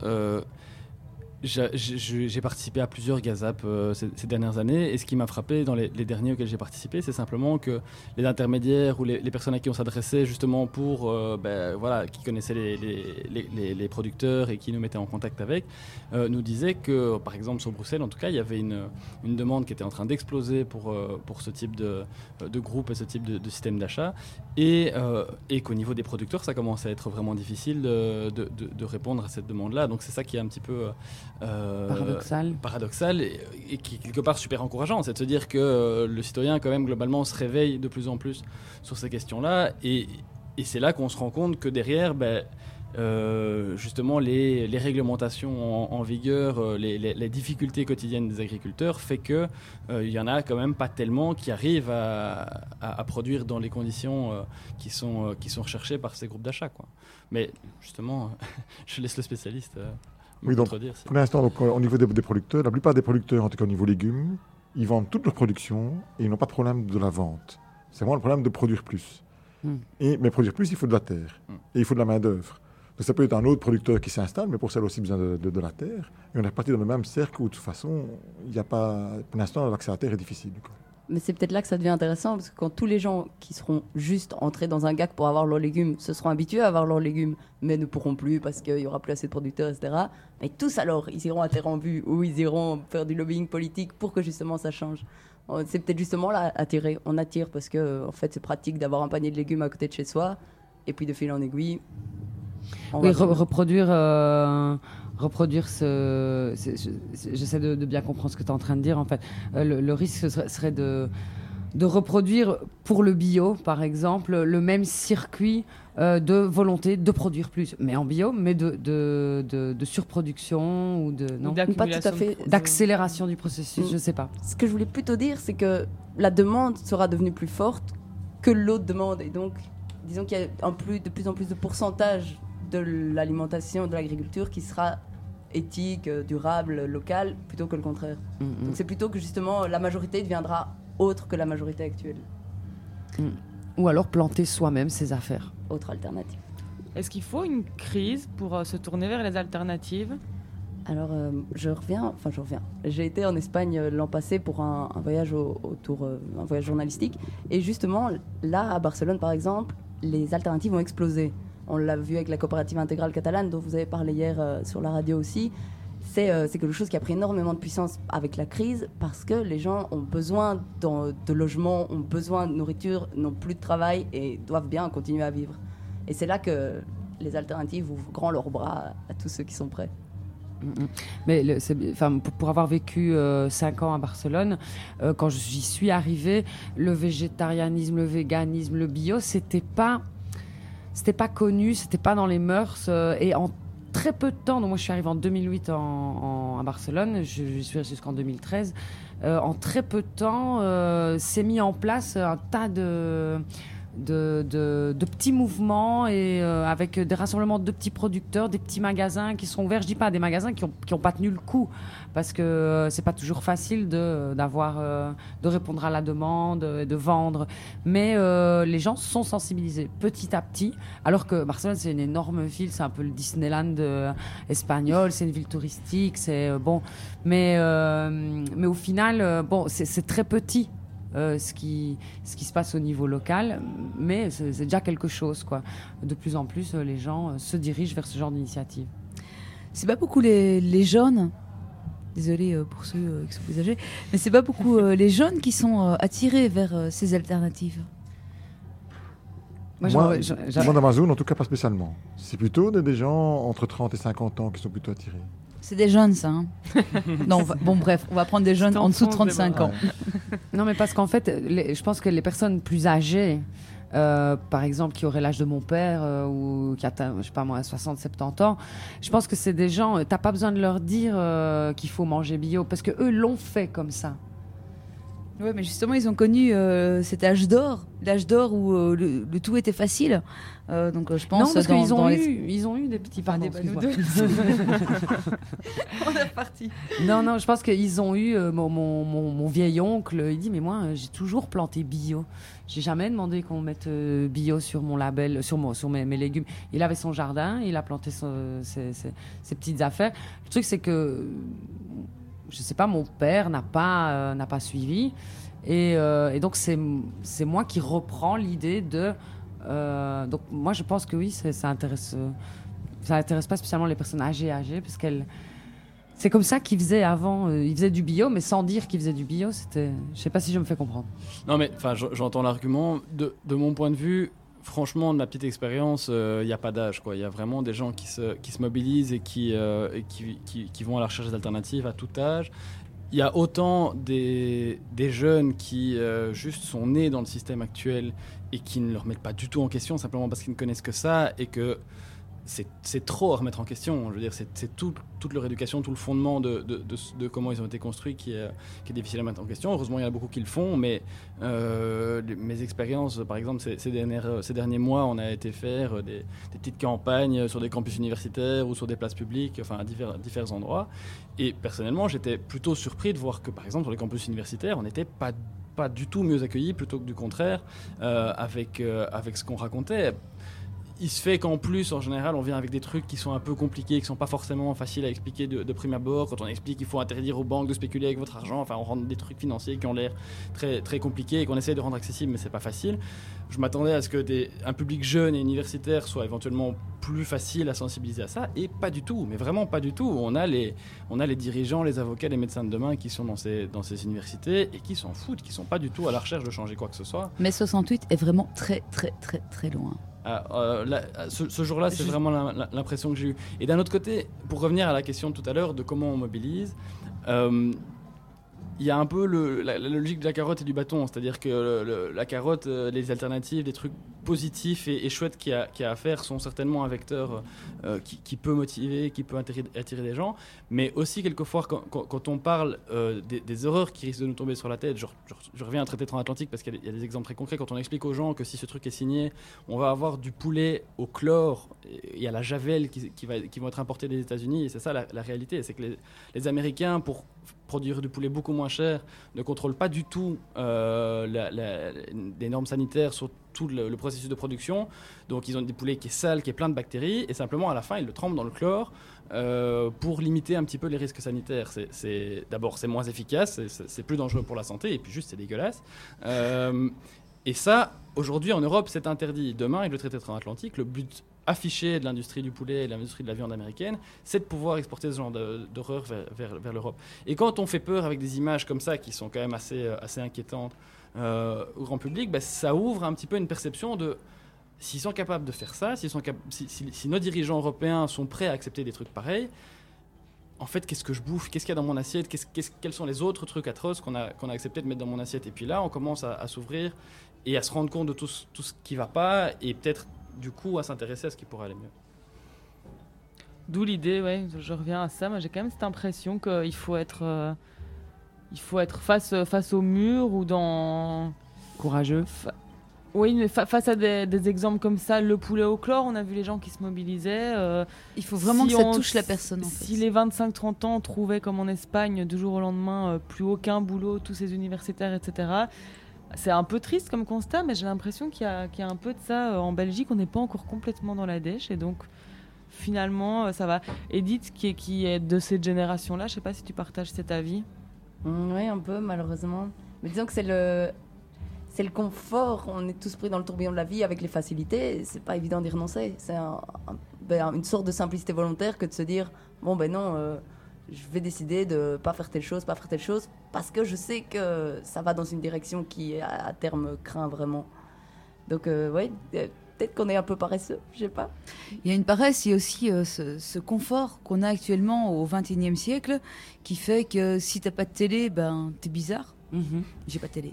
j'ai participé à plusieurs GAZAP ces dernières années et ce qui m'a frappé dans les derniers auxquels j'ai participé, c'est simplement que les intermédiaires ou les personnes à qui on s'adressait justement pour, qui connaissaient les producteurs et qui nous mettaient en contact avec, nous disaient que, par exemple sur Bruxelles en tout cas, il y avait une demande qui était en train d'exploser pour ce type de groupe et ce type de système d'achat et qu'au niveau des producteurs, ça commence à être vraiment difficile de répondre à cette demande-là. Donc c'est ça qui est un petit peu... paradoxal et qui est quelque part super encourageant, c'est de se dire que le citoyen quand même globalement se réveille de plus en plus sur ces questions-là et c'est là qu'on se rend compte que derrière justement les réglementations en vigueur, les difficultés quotidiennes des agriculteurs fait que il y en a quand même pas tellement qui arrivent à produire dans les conditions qui sont recherchées par ces groupes d'achat, quoi. Mais justement je laisse le spécialiste Oui, donc, pour l'instant, donc, au niveau des producteurs, la plupart des producteurs, en tout cas au niveau légumes, ils vendent toute leur production et ils n'ont pas de problème de la vente. C'est vraiment le problème de produire plus. Mais produire plus, il faut de la terre et il faut de la main-d'œuvre. Donc ça peut être un autre producteur qui s'installe, mais pour ça, il a aussi besoin de la terre. Et on est reparti dans le même cercle où, de toute façon, il n'y a pas. Pour l'instant, l'accès à la terre est difficile, quoi. Mais c'est peut-être là que ça devient intéressant, parce que quand tous les gens qui seront juste entrés dans un GAC pour avoir leurs légumes se seront habitués à avoir leurs légumes, mais ne pourront plus parce qu'il n'y aura plus assez de producteurs, etc. Mais tous alors, ils iront à Terre en Vue ou ils iront faire du lobbying politique pour que justement ça change. C'est peut-être justement là attirer. On attire parce que en fait c'est pratique d'avoir un panier de légumes à côté de chez soi, et puis de fil en aiguille. Oui, reproduire j'essaie de bien comprendre ce que tu es en train de dire en fait. Le risque serait de reproduire pour le bio par exemple le même circuit de volonté de produire plus, mais en bio, mais de surproduction ou pas tout à fait d'accélération du processus, je sais pas. Ce que je voulais plutôt dire, c'est que la demande sera devenue plus forte que l'autre demande, et donc disons qu'il y a de plus en plus de pourcentage de l'alimentation, de l'agriculture qui sera éthique, durable, locale, plutôt que le contraire. Donc c'est plutôt que justement la majorité deviendra autre que la majorité actuelle. Ou alors planter soi-même ses affaires. Autre alternative. Est-ce qu'il faut une crise pour se tourner vers les alternatives ? Alors je reviens. J'ai été en Espagne l'an passé pour un voyage un voyage journalistique, et justement là à Barcelone par exemple, les alternatives ont explosé. On l'a vu avec la coopérative intégrale catalane dont vous avez parlé hier sur la radio aussi. C'est quelque chose qui a pris énormément de puissance avec la crise, parce que les gens ont besoin de logement, ont besoin de nourriture, n'ont plus de travail et doivent bien continuer à vivre. Et c'est là que les alternatives ouvrent grand leurs bras à tous ceux qui sont prêts. Mais pour avoir vécu 5 ans à Barcelone, quand j'y suis arrivée, le végétarianisme, le véganisme, le bio, c'était pas connu, c'était pas dans les mœurs, et en très peu de temps, donc moi je suis arrivée en 2008 à Barcelone, je suis restée jusqu'en 2013, en très peu de temps s'est mis en place un tas de petits mouvements, et avec des rassemblements de petits producteurs, des petits magasins qui sont ouverts. Je dis pas des magasins qui ont pas tenu le coup, parce que c'est pas toujours facile de répondre à la demande, de vendre, mais les gens sont sensibilisés petit à petit, alors que Barcelone c'est une énorme ville, c'est un peu le Disneyland espagnol, c'est une ville touristique, c'est bon, mais au final c'est très petit. Ce qui se passe au niveau local, mais c'est déjà quelque chose, quoi. De plus en plus, les gens se dirigent vers ce genre d'initiative. C'est pas beaucoup les jeunes, désolé pour ceux qui sont plus âgés, mais c'est pas beaucoup les jeunes qui sont attirés vers ces alternatives. Moi, dans ma zone, en tout cas, pas spécialement. C'est plutôt des gens entre 30 et 50 ans qui sont plutôt attirés. C'est des jeunes, ça. Hein. Non, bref, on va prendre des jeunes en dessous de 35 ans. Non, mais parce qu'en fait, je pense que les personnes plus âgées, par exemple, qui auraient l'âge de mon père ou qui atteignent, je sais pas moi, 60, 70 ans, je pense que c'est des gens, t'as pas besoin de leur dire qu'il faut manger bio, parce que eux l'ont fait comme ça. Ouais, mais justement, ils ont connu cet âge d'or, l'âge d'or où le tout était facile. Donc, je pense. Non, parce qu'ils ont eu des petits. Pardon, nous deux. On est parti. Non, je pense qu'ils ont eu mon vieil oncle. Il dit, mais moi, j'ai toujours planté bio. J'ai jamais demandé qu'on mette bio sur mon label, sur mes légumes. Il avait son jardin, il a planté ses petites affaires. Le truc, c'est que je sais pas, mon père n'a pas suivi, et donc c'est moi qui reprends l'idée de donc moi je pense que oui, ça intéresse pas spécialement les personnes âgées, parce qu'elles, c'est comme ça qu'ils faisaient avant, ils faisaient du bio mais sans dire qu'ils faisaient du bio. C'était, je sais pas si je me fais comprendre. Non mais enfin j'entends l'argument de mon point de vue. Franchement, de ma petite expérience, il n'y a pas d'âge, quoi. Il y a vraiment des gens qui se mobilisent et qui vont à la recherche d'alternatives à tout âge. Il y a autant des jeunes qui juste sont nés dans le système actuel et qui ne le remettent pas du tout en question, simplement parce qu'ils ne connaissent que ça, et que c'est trop à remettre en question. Je veux dire, c'est toute leur éducation, tout le fondement de comment ils ont été construits qui est difficile à mettre en question. Heureusement, il y en a beaucoup qui le font, mais mes expériences, par exemple, ces derniers mois, on a été faire des petites campagnes sur des campus universitaires ou sur des places publiques, enfin à divers endroits. Et personnellement, j'étais plutôt surpris de voir que, par exemple, sur les campus universitaires, on n'était pas du tout mieux accueillis, plutôt que du contraire, avec ce qu'on racontait. il se fait qu'en plus, en général, on vient avec des trucs qui sont un peu compliqués, qui sont pas forcément faciles à expliquer de prime abord. Quand on explique qu'il faut interdire aux banques de spéculer avec votre argent, enfin, on rend des trucs financiers qui ont l'air très, très compliqués et qu'on essaie de rendre accessibles, mais c'est pas facile. Je m'attendais à ce que un public jeune et universitaire soit éventuellement plus facile à sensibiliser à ça, et pas du tout, mais vraiment pas du tout. On a les dirigeants, les avocats, les médecins de demain qui sont dans ces universités et qui s'en foutent, qui sont pas du tout à la recherche de changer quoi que ce soit. Mais 68 est vraiment très, très, très, très loin. Ce jour-là, c'est vraiment l'impression que j'ai eue. Et d'un autre côté, pour revenir à la question de tout à l'heure de comment on mobilise, il y a un peu la logique de la carotte et du bâton, c'est-à-dire que la carotte, les alternatives, les trucs positifs et chouettes qu'il y a à faire sont certainement un vecteur qui peut motiver, qui peut attirer des gens, mais aussi quelquefois quand on parle des horreurs qui risquent de nous tomber sur la tête, je reviens à un traité transatlantique parce qu'il y a des exemples très concrets, quand on explique aux gens que si ce truc est signé, on va avoir du poulet au chlore et à la javel qui vont être importés des États-Unis, et c'est ça la réalité, c'est que les Américains, pour produire du poulet beaucoup moins cher, ne contrôlent pas du tout des normes sanitaires sur tout le processus de production. Donc ils ont des poulets qui est sale, qui est plein de bactéries, et simplement à la fin ils le trempent dans le chlore pour limiter un petit peu les risques sanitaires. D'abord c'est moins efficace, c'est plus dangereux pour la santé, et puis juste c'est dégueulasse. Et ça, aujourd'hui en Europe, c'est interdit. Demain, avec le traité transatlantique, le but affiché de l'industrie du poulet et de l'industrie de la viande américaine, c'est de pouvoir exporter ce genre d'horreur vers l'Europe. Et quand on fait peur avec des images comme ça, qui sont quand même assez inquiétantes au grand public, ça ouvre un petit peu une perception de... S'ils sont capables de faire ça, si nos dirigeants européens sont prêts à accepter des trucs pareils, en fait, qu'est-ce que je bouffe? Qu'est-ce qu'il y a dans mon assiette? Quels sont les autres trucs atroces qu'on a accepté de mettre dans mon assiette? Et puis là, on commence à s'ouvrir et à se rendre compte de tout ce qui ne va pas, et peut-être, du coup, à s'intéresser à ce qui pourrait aller mieux. D'où l'idée, ouais, je reviens à ça. Moi, j'ai quand même cette impression qu'il faut être face au mur ou dans... Courageux. Oui, mais face à des exemples comme ça, le poulet au chlore, on a vu les gens qui se mobilisaient. Il faut vraiment que ça touche la personne. En fait. Si les 25-30 ans trouvaient, comme en Espagne, du jour au lendemain, plus aucun boulot, tous ces universitaires, etc., c'est un peu triste comme constat, mais j'ai l'impression qu'il y a un peu de ça en Belgique. On n'est pas encore complètement dans la dèche, et donc finalement, ça va. Edith, qui est de cette génération-là, je ne sais pas si tu partages cet avis. Oui, un peu, malheureusement. Mais disons que c'est le confort. On est tous pris dans le tourbillon de la vie avec les facilités. C'est pas évident d'y renoncer. C'est une sorte de simplicité volontaire que de se dire bon, ben non, je vais décider de pas faire telle chose, parce que je sais que ça va dans une direction qui, à terme, craint vraiment. Donc, oui, peut-être qu'on est un peu paresseux, je sais pas. Il y a une paresse, il y a aussi ce confort qu'on a actuellement au XXIe siècle qui fait que si t'as pas de télé, ben t'es bizarre. J'ai pas de télé.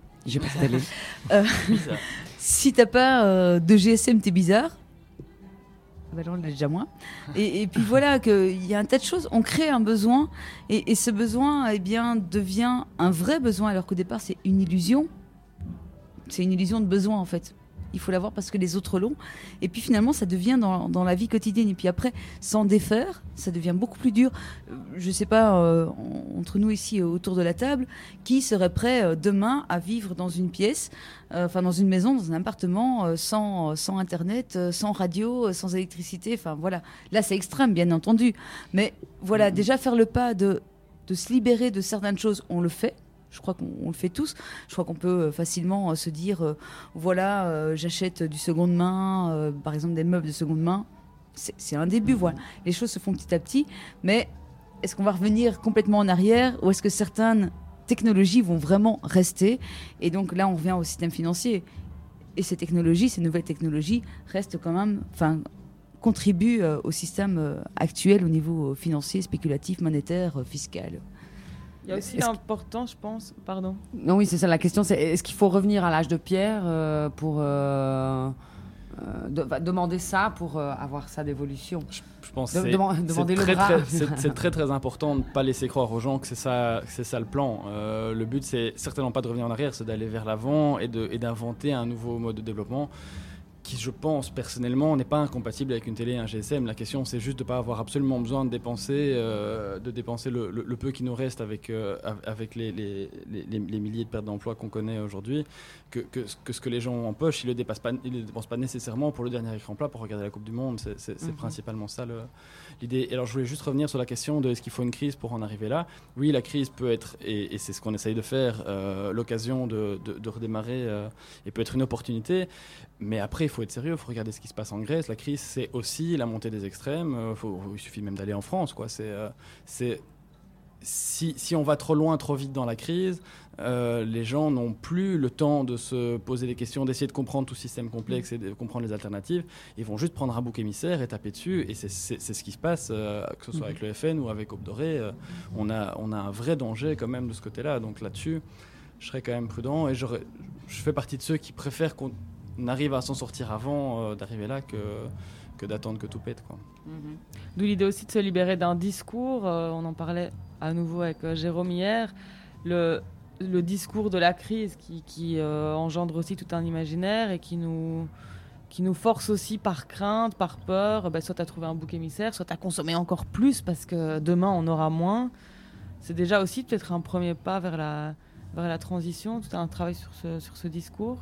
Si t'as pas de GSM, t'es bizarre. Ben là, on l'a déjà moins. Et puis voilà, qu'il y a un tas de choses. On crée un besoin, et ce besoin, eh bien, devient un vrai besoin, alors qu'au départ, c'est une illusion. C'est une illusion de besoin, en fait. Il faut l'avoir parce que les autres l'ont. Et puis finalement, ça devient dans la vie quotidienne. Et puis après, s'en défaire, ça devient beaucoup plus dur. Je ne sais pas, entre nous ici autour de la table, qui serait prêt demain à vivre dans une pièce, dans une maison, dans un appartement, sans Internet, sans radio, sans électricité. Enfin voilà. Là, c'est extrême, bien entendu. Mais voilà, déjà faire le pas de se libérer de certaines choses, on le fait. Je crois qu'on le fait tous. Je crois qu'on peut facilement se dire, j'achète du seconde main, par exemple des meubles de seconde main. C'est un début, voilà. Les choses se font petit à petit. Mais est-ce qu'on va revenir complètement en arrière, ou est-ce que certaines technologies vont vraiment rester? Et donc là, on revient au système financier. Et ces nouvelles technologies restent quand même, contribuent au système actuel au niveau financier, spéculatif, monétaire, fiscal. Il y a aussi l'important, je pense... Pardon. Non, oui, c'est ça la question. C'est est-ce qu'il faut revenir à l'âge de pierre pour demander ça pour avoir ça d'évolution? Je pense que c'est très très important de ne pas laisser croire aux gens que c'est ça le plan. Le but, c'est certainement pas de revenir en arrière, c'est d'aller vers l'avant et d'inventer un nouveau mode de développement qui, je pense personnellement, n'est pas incompatible avec une télé et un GSM. La question, c'est juste de ne pas avoir absolument besoin de dépenser le peu qui nous reste avec les milliers de pertes d'emplois qu'on connaît aujourd'hui, que ce que les gens ont en poche, ils ne le dépensent pas nécessairement pour le dernier écran plat pour regarder la Coupe du Monde. C'est principalement ça l'idée. Et alors, je voulais juste revenir sur la question de est-ce qu'il faut une crise pour en arriver là. Oui, la crise peut être, et c'est ce qu'on essaye de faire, l'occasion de redémarrer et peut être une opportunité. Mais après, il faut être sérieux, il faut regarder ce qui se passe en Grèce. La crise, c'est aussi la montée des extrêmes. Il suffit même d'aller en France, quoi. Si on va trop loin, trop vite dans la crise, les gens n'ont plus le temps de se poser des questions, d'essayer de comprendre tout système complexe et de comprendre les alternatives. Ils vont juste prendre un bouc émissaire et taper dessus. Et c'est ce qui se passe, que ce soit avec le FN ou avec Aube Dorée. On a un vrai danger quand même de ce côté-là. Donc là-dessus, je serais quand même prudent. Et je fais partie de ceux qui préfèrent qu'on arrive à s'en sortir avant d'arriver là que d'attendre que tout pète, quoi. D'où l'idée aussi de se libérer d'un discours. On en parlait à nouveau avec Jérôme hier. Le discours de la crise qui engendre aussi tout un imaginaire et qui nous force aussi par crainte, par peur, soit à trouver un bouc émissaire, soit à consommer encore plus parce que demain on aura moins. C'est déjà aussi peut-être un premier pas vers la transition, tout un travail sur ce discours.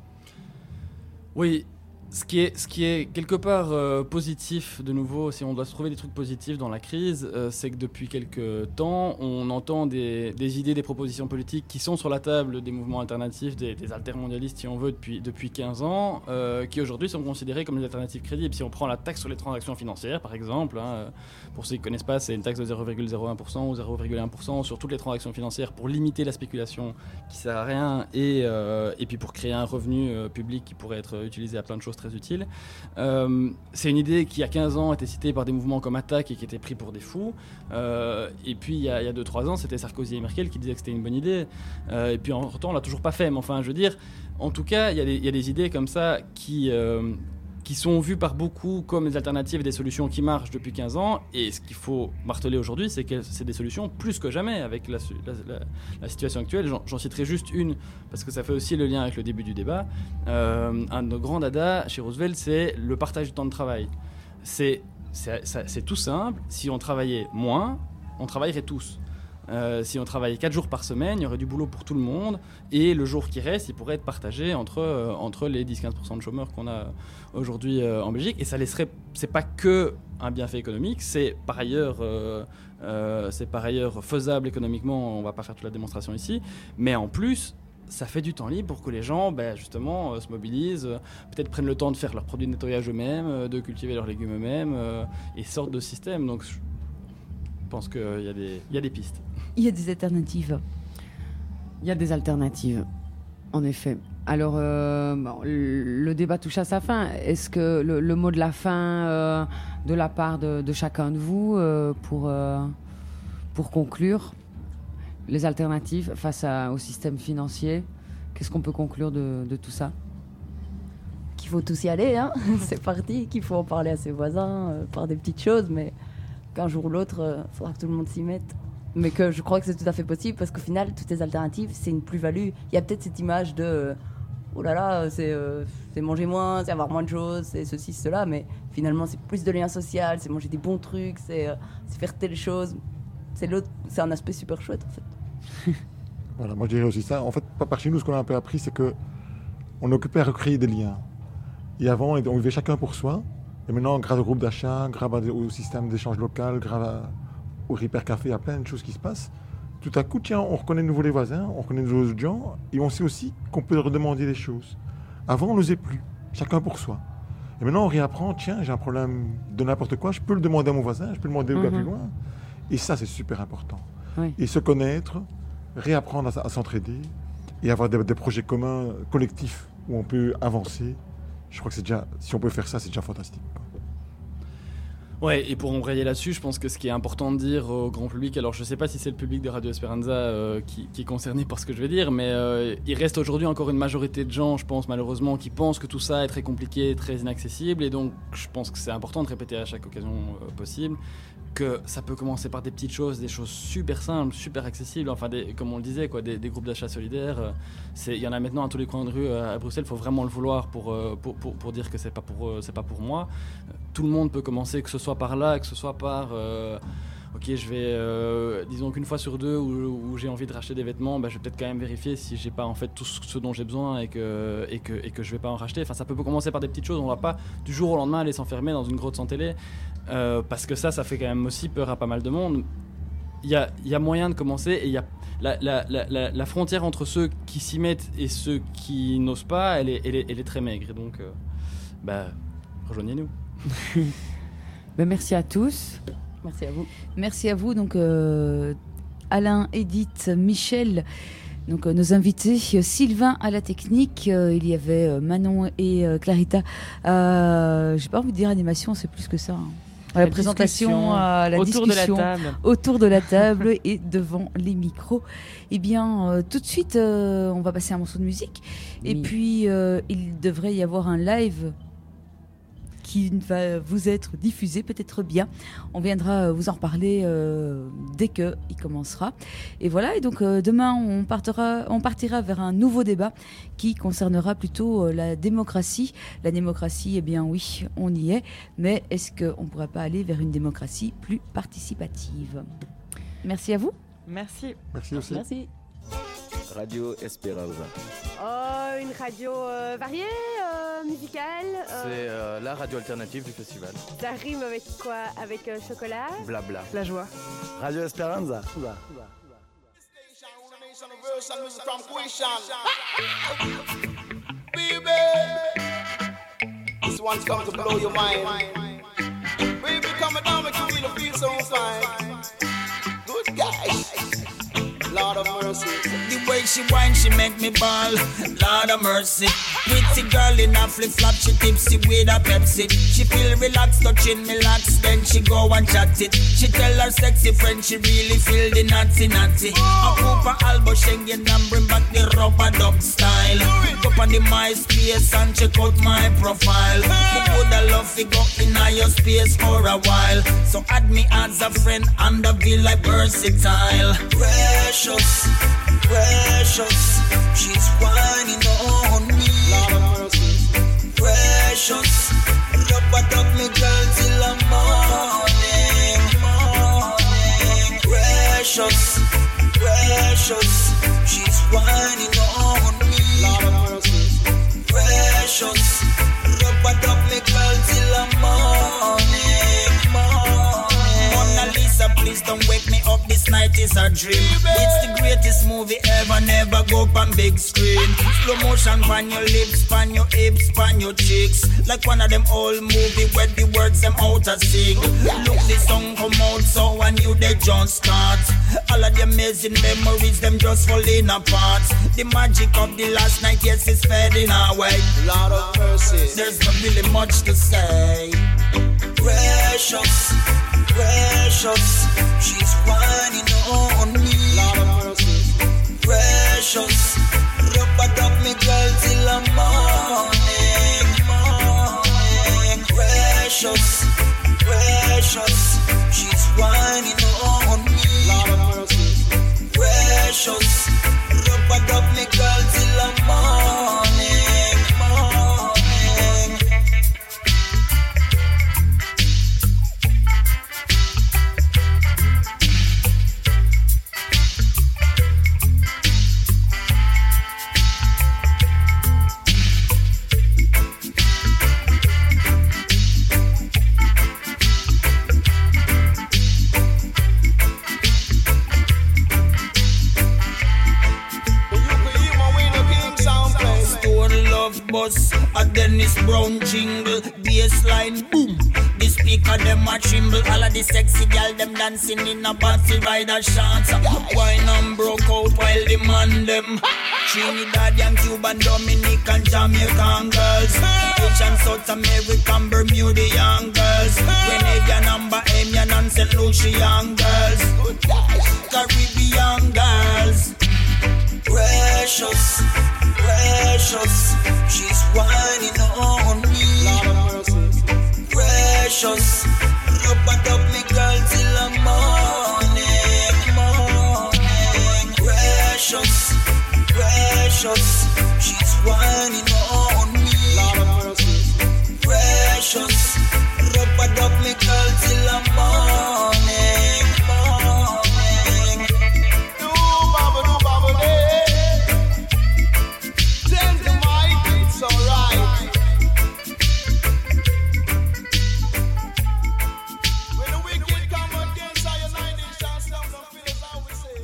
Oui, ce qui est quelque part positif, de nouveau, si on doit se trouver des trucs positifs dans la crise, c'est que depuis quelques temps, on entend des idées, des propositions politiques qui sont sur la table des mouvements alternatifs, des altermondialistes, si on veut, depuis 15 ans, qui aujourd'hui sont considérés comme des alternatives crédibles. Si on prend la taxe sur les transactions financières, par exemple, pour ceux qui ne connaissent pas, c'est une taxe de 0,01% ou 0,1% sur toutes les transactions financières pour limiter la spéculation qui ne sert à rien et puis pour créer un revenu public qui pourrait être utilisé à plein de choses très utile. C'est une idée qui, il y a 15 ans, était citée par des mouvements comme Attac et qui était pris pour des fous. Et puis, il y a 2-3 ans, c'était Sarkozy et Merkel qui disaient que c'était une bonne idée. Et puis, en temps, on l'a toujours pas fait. Mais enfin, je veux dire, en tout cas, il y a des idées comme ça qui sont vues par beaucoup comme des alternatives et des solutions qui marchent depuis 15 ans. Et ce qu'il faut marteler aujourd'hui, c'est que c'est des solutions plus que jamais avec la situation actuelle. J'en citerai juste une, parce que ça fait aussi le lien avec le début du débat. Un de nos grands dadas chez Roosevelt, c'est le partage du temps de travail. C'est tout simple. Si on travaillait moins, on travaillerait tous. Si on travaillait 4 jours par semaine, il y aurait du boulot pour tout le monde et le jour qui reste, il pourrait être partagé entre les 10-15% de chômeurs qu'on a aujourd'hui en Belgique. Et ça laisserait, c'est pas que un bienfait économique, c'est par ailleurs faisable économiquement. On va pas faire toute la démonstration ici, mais en plus, ça fait du temps libre pour que les gens, justement, se mobilisent, peut-être prennent le temps de faire leurs produits de nettoyage eux-mêmes, de cultiver leurs légumes eux-mêmes et sortent de système. Donc, je pense qu'il y a des pistes. Il y a des alternatives. Il y a des alternatives, en effet. Alors, le débat touche à sa fin. Est-ce que le mot de la fin de la part de chacun de vous pour conclure les alternatives face au système financier, qu'est-ce qu'on peut conclure de tout ça? Qu'il faut tous y aller, hein. C'est parti, qu'il faut en parler à ses voisins par des petites choses, mais qu'un jour ou l'autre, il faudra que tout le monde s'y mette. Mais que je crois que c'est tout à fait possible, parce qu'au final, toutes les alternatives, c'est une plus-value. Il y a peut-être cette image de oh là là, c'est manger moins, c'est avoir moins de choses, c'est ceci, cela, mais finalement, c'est plus de lien social, c'est manger des bons trucs, c'est faire telle chose. C'est un aspect super chouette, en fait. Voilà, moi, je dirais aussi ça. En fait, par chez nous, ce qu'on a un peu appris, c'est qu'on est occupé à recréer des liens. Et avant, on vivait chacun pour soi. Et maintenant, grâce au groupe d'achat, grâce au système d'échange local, grâce au Repair Café, il y a plein de choses qui se passent. Tout à coup, tiens, on reconnaît de nouveau les voisins, on reconnaît de nouveaux gens, et on sait aussi qu'on peut leur demander les choses. Avant, on n'osait plus, chacun pour soi. Et maintenant, on réapprend, tiens, j'ai un problème de n'importe quoi, je peux le demander à mon voisin, je peux le demander au gars plus loin. Et ça, c'est super important. Oui. Et se connaître, réapprendre à s'entraider, et avoir des projets communs, collectifs, où on peut avancer. Je crois que c'est déjà, si on peut faire ça, c'est déjà fantastique. Ouais, et pour embrayer là-dessus, je pense que ce qui est important de dire au grand public, alors je sais pas si c'est le public de Radio Esperanza qui est concerné par ce que je vais dire, mais il reste aujourd'hui encore une majorité de gens, je pense malheureusement, qui pensent que tout ça est très compliqué, très inaccessible, et donc je pense que c'est important de répéter à chaque occasion possible que ça peut commencer par des petites choses, des choses super simples, super accessibles, enfin comme on le disait, quoi, des groupes d'achat solidaires. Il y en a maintenant à tous les coins de rue à Bruxelles. Il faut vraiment le vouloir pour dire que c'est pas pour moi. Tout le monde peut commencer, que ce soit par là, que ce soit par ok, je vais, disons qu'une fois sur deux où j'ai envie de racheter des vêtements, je vais peut-être quand même vérifier si j'ai pas en fait tout ce dont j'ai besoin et que je vais pas en racheter. Enfin, ça peut commencer par des petites choses. On va pas du jour au lendemain aller s'enfermer dans une grotte sans télé, parce que ça fait quand même aussi peur à pas mal de monde. Il y a moyen de commencer, et il y a la frontière entre ceux qui s'y mettent et ceux qui n'osent pas, elle est très maigre. Et donc, rejoignez-nous. Merci à tous. Merci à vous. Merci à vous. Donc, Alain, Edith, Michel, donc nos invités, Sylvain à la technique, il y avait Manon et Clarita. J'ai pas envie de dire animation, c'est plus que ça. Hein. À la présentation, à la discussion, autour de la table et devant les micros. Eh bien, tout de suite, on va passer un morceau de musique. Oui. Et puis, il devrait y avoir un live qui va vous être diffusé peut-être bien. On viendra vous en reparler dès qu'il commencera. Et voilà, et donc demain, on partira vers un nouveau débat qui concernera plutôt la démocratie. La démocratie, eh bien oui, on y est, mais est-ce qu'on ne pourrait pas aller vers une démocratie plus participative ? Merci à vous. Merci. Merci aussi. Merci. Radio Esperanza. Oh, une radio variée, musicale. C'est la radio alternative du festival. Ça rime avec quoi ? Avec chocolat ? Blabla. La joie. Radio Esperanza. This one's come to blow your mind. Baby, come down, make you feel so fine. Good guys. Lord of mercy. The way she whine, she make me ball. Lord of mercy. Pretty girl in a flip-flop, she tipsy with a Pepsi. She feel relaxed, touching me locks, then she go and chat it. She tell her sexy friend she really feel the naughty. I poop her elbow Schengen and bring back the rubber dub style. Up on the MySpace and check out my profile. Who woulda love to go in your space for a while? So add me as a friend and the feel like versatile. Precious, precious, she's whining on me. Precious, rubber duck me girl till the morning. Precious, precious, she's whining on me. Precious, rubber duck me girl till the morning. Mona Lisa, please don't wake me up, this night is a dream. It's the greatest movie ever, never go up on big screen. Slow motion pan your lips, pan your hips, pan your cheeks. Like one of them old movie where the words them out of sing. Look, the song come out so I knew they just start. All of the amazing memories, them just falling apart. The magic of the last night, yes, it's fading away. Lord of mercy. There's not really much to say. Precious, precious, she's whining on me. Lord of mercy. Precious, rubber duck me girl till the morning. Precious, precious, she's whining on me. Lord of mercy. Precious, rubber duck me girl till the morning. it bust. A Dennis Brown jingle, bassline boom. The speaker them a tremble. All of the sexy girl them dancing in a party rider shots. Wine and broke out while the man them. Trinidadian, Cuban, Dominican, Jamaican girls. Asian, South American, Bermudian girls. Grenadian, Bahamian and St. Lucian girls. Caribbean girls. Precious, precious, she's whining on me. Precious, rub it up me girl till the morning, morning. Precious, precious, she's whining on me. Precious, rub it up me girl till the morning, morning. Do bubble, tell the mic it's alright. When the wicked come against our united shall stand and feel as how we say.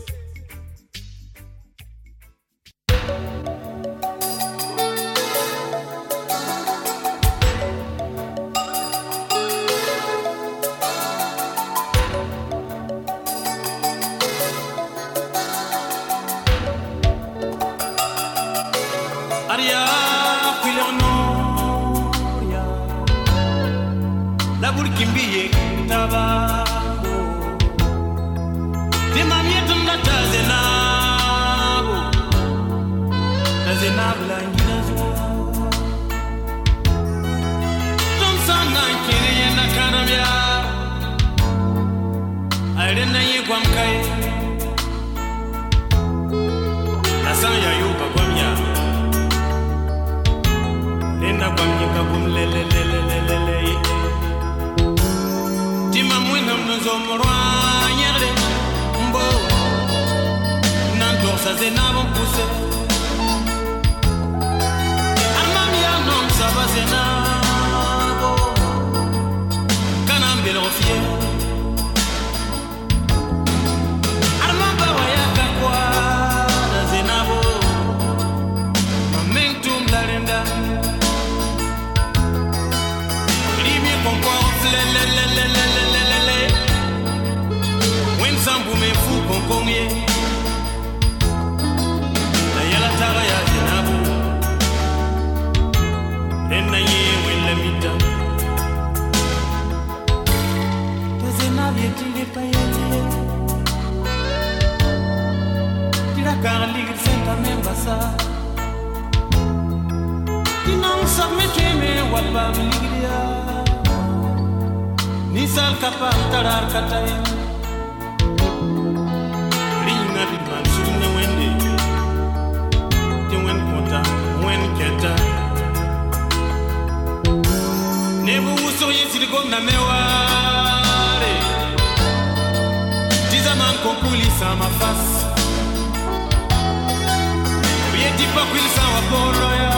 Aria Quilanoria La Burkimbi Taba De Mamietum da Tazenabo Tazenabla Inginazo Tom Sana Kiri and Akanabia I didn't know you Guamkai Lasanya Yuka Guamia Lena Bamika Bum Lele Tima Mwinam Nozomroa Yere Mbo Nantor Zenabo Pousse Almamia non Sabazenabo Canam Belrofier Armamba Wayaka Kwa Zenabo Mentum Larenda When some women fool Kongye La Yala Taraya Zinabu Then I will let me down Does it not yet in the Payette Did I can't leave Santa Membasa Did not submit me what Bamilia Nisal kapal tarar kataya Ringa bitman sunna wende Tiwen kota wen keta Nebu uso yesirigo na meware Tizaman kokuli sama fas Uyeti pakwil sawa polo ya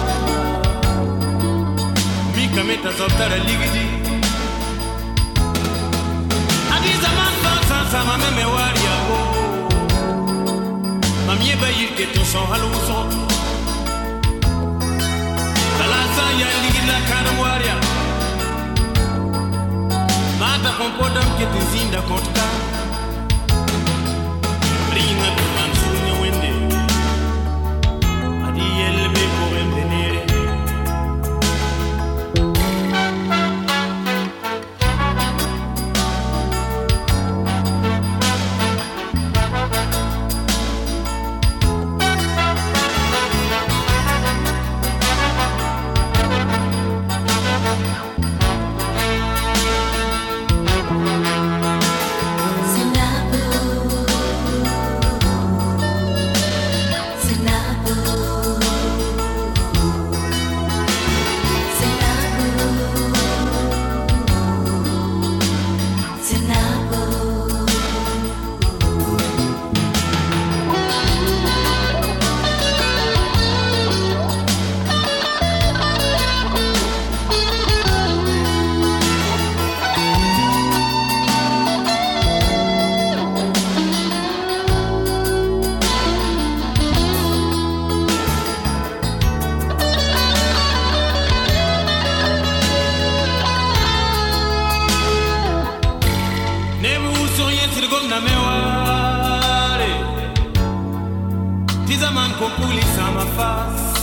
Mika meta zoltara ligidi Sama meme waria o Mamie bayir ke to son haluso Talasa ya ligila kana waria Mata kompodam ke tizinda kotka Ringa man sunya wende Adi yelbe ko endenere populisa ma face.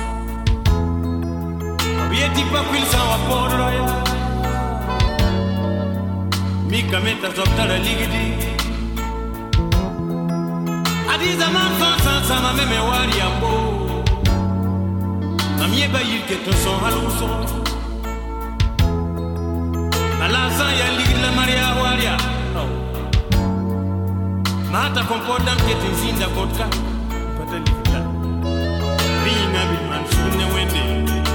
Abieti pa quil sa wa porra ya. Mika meta zoktara ligidi. Adiza man fansa sama meme wari ambo. Mamie bayil ke to son haluso. Alasa ya ligidi la maria waria. Mata comportam che ti zinda vodka. Pata ligida. Bina bil man sunne wende.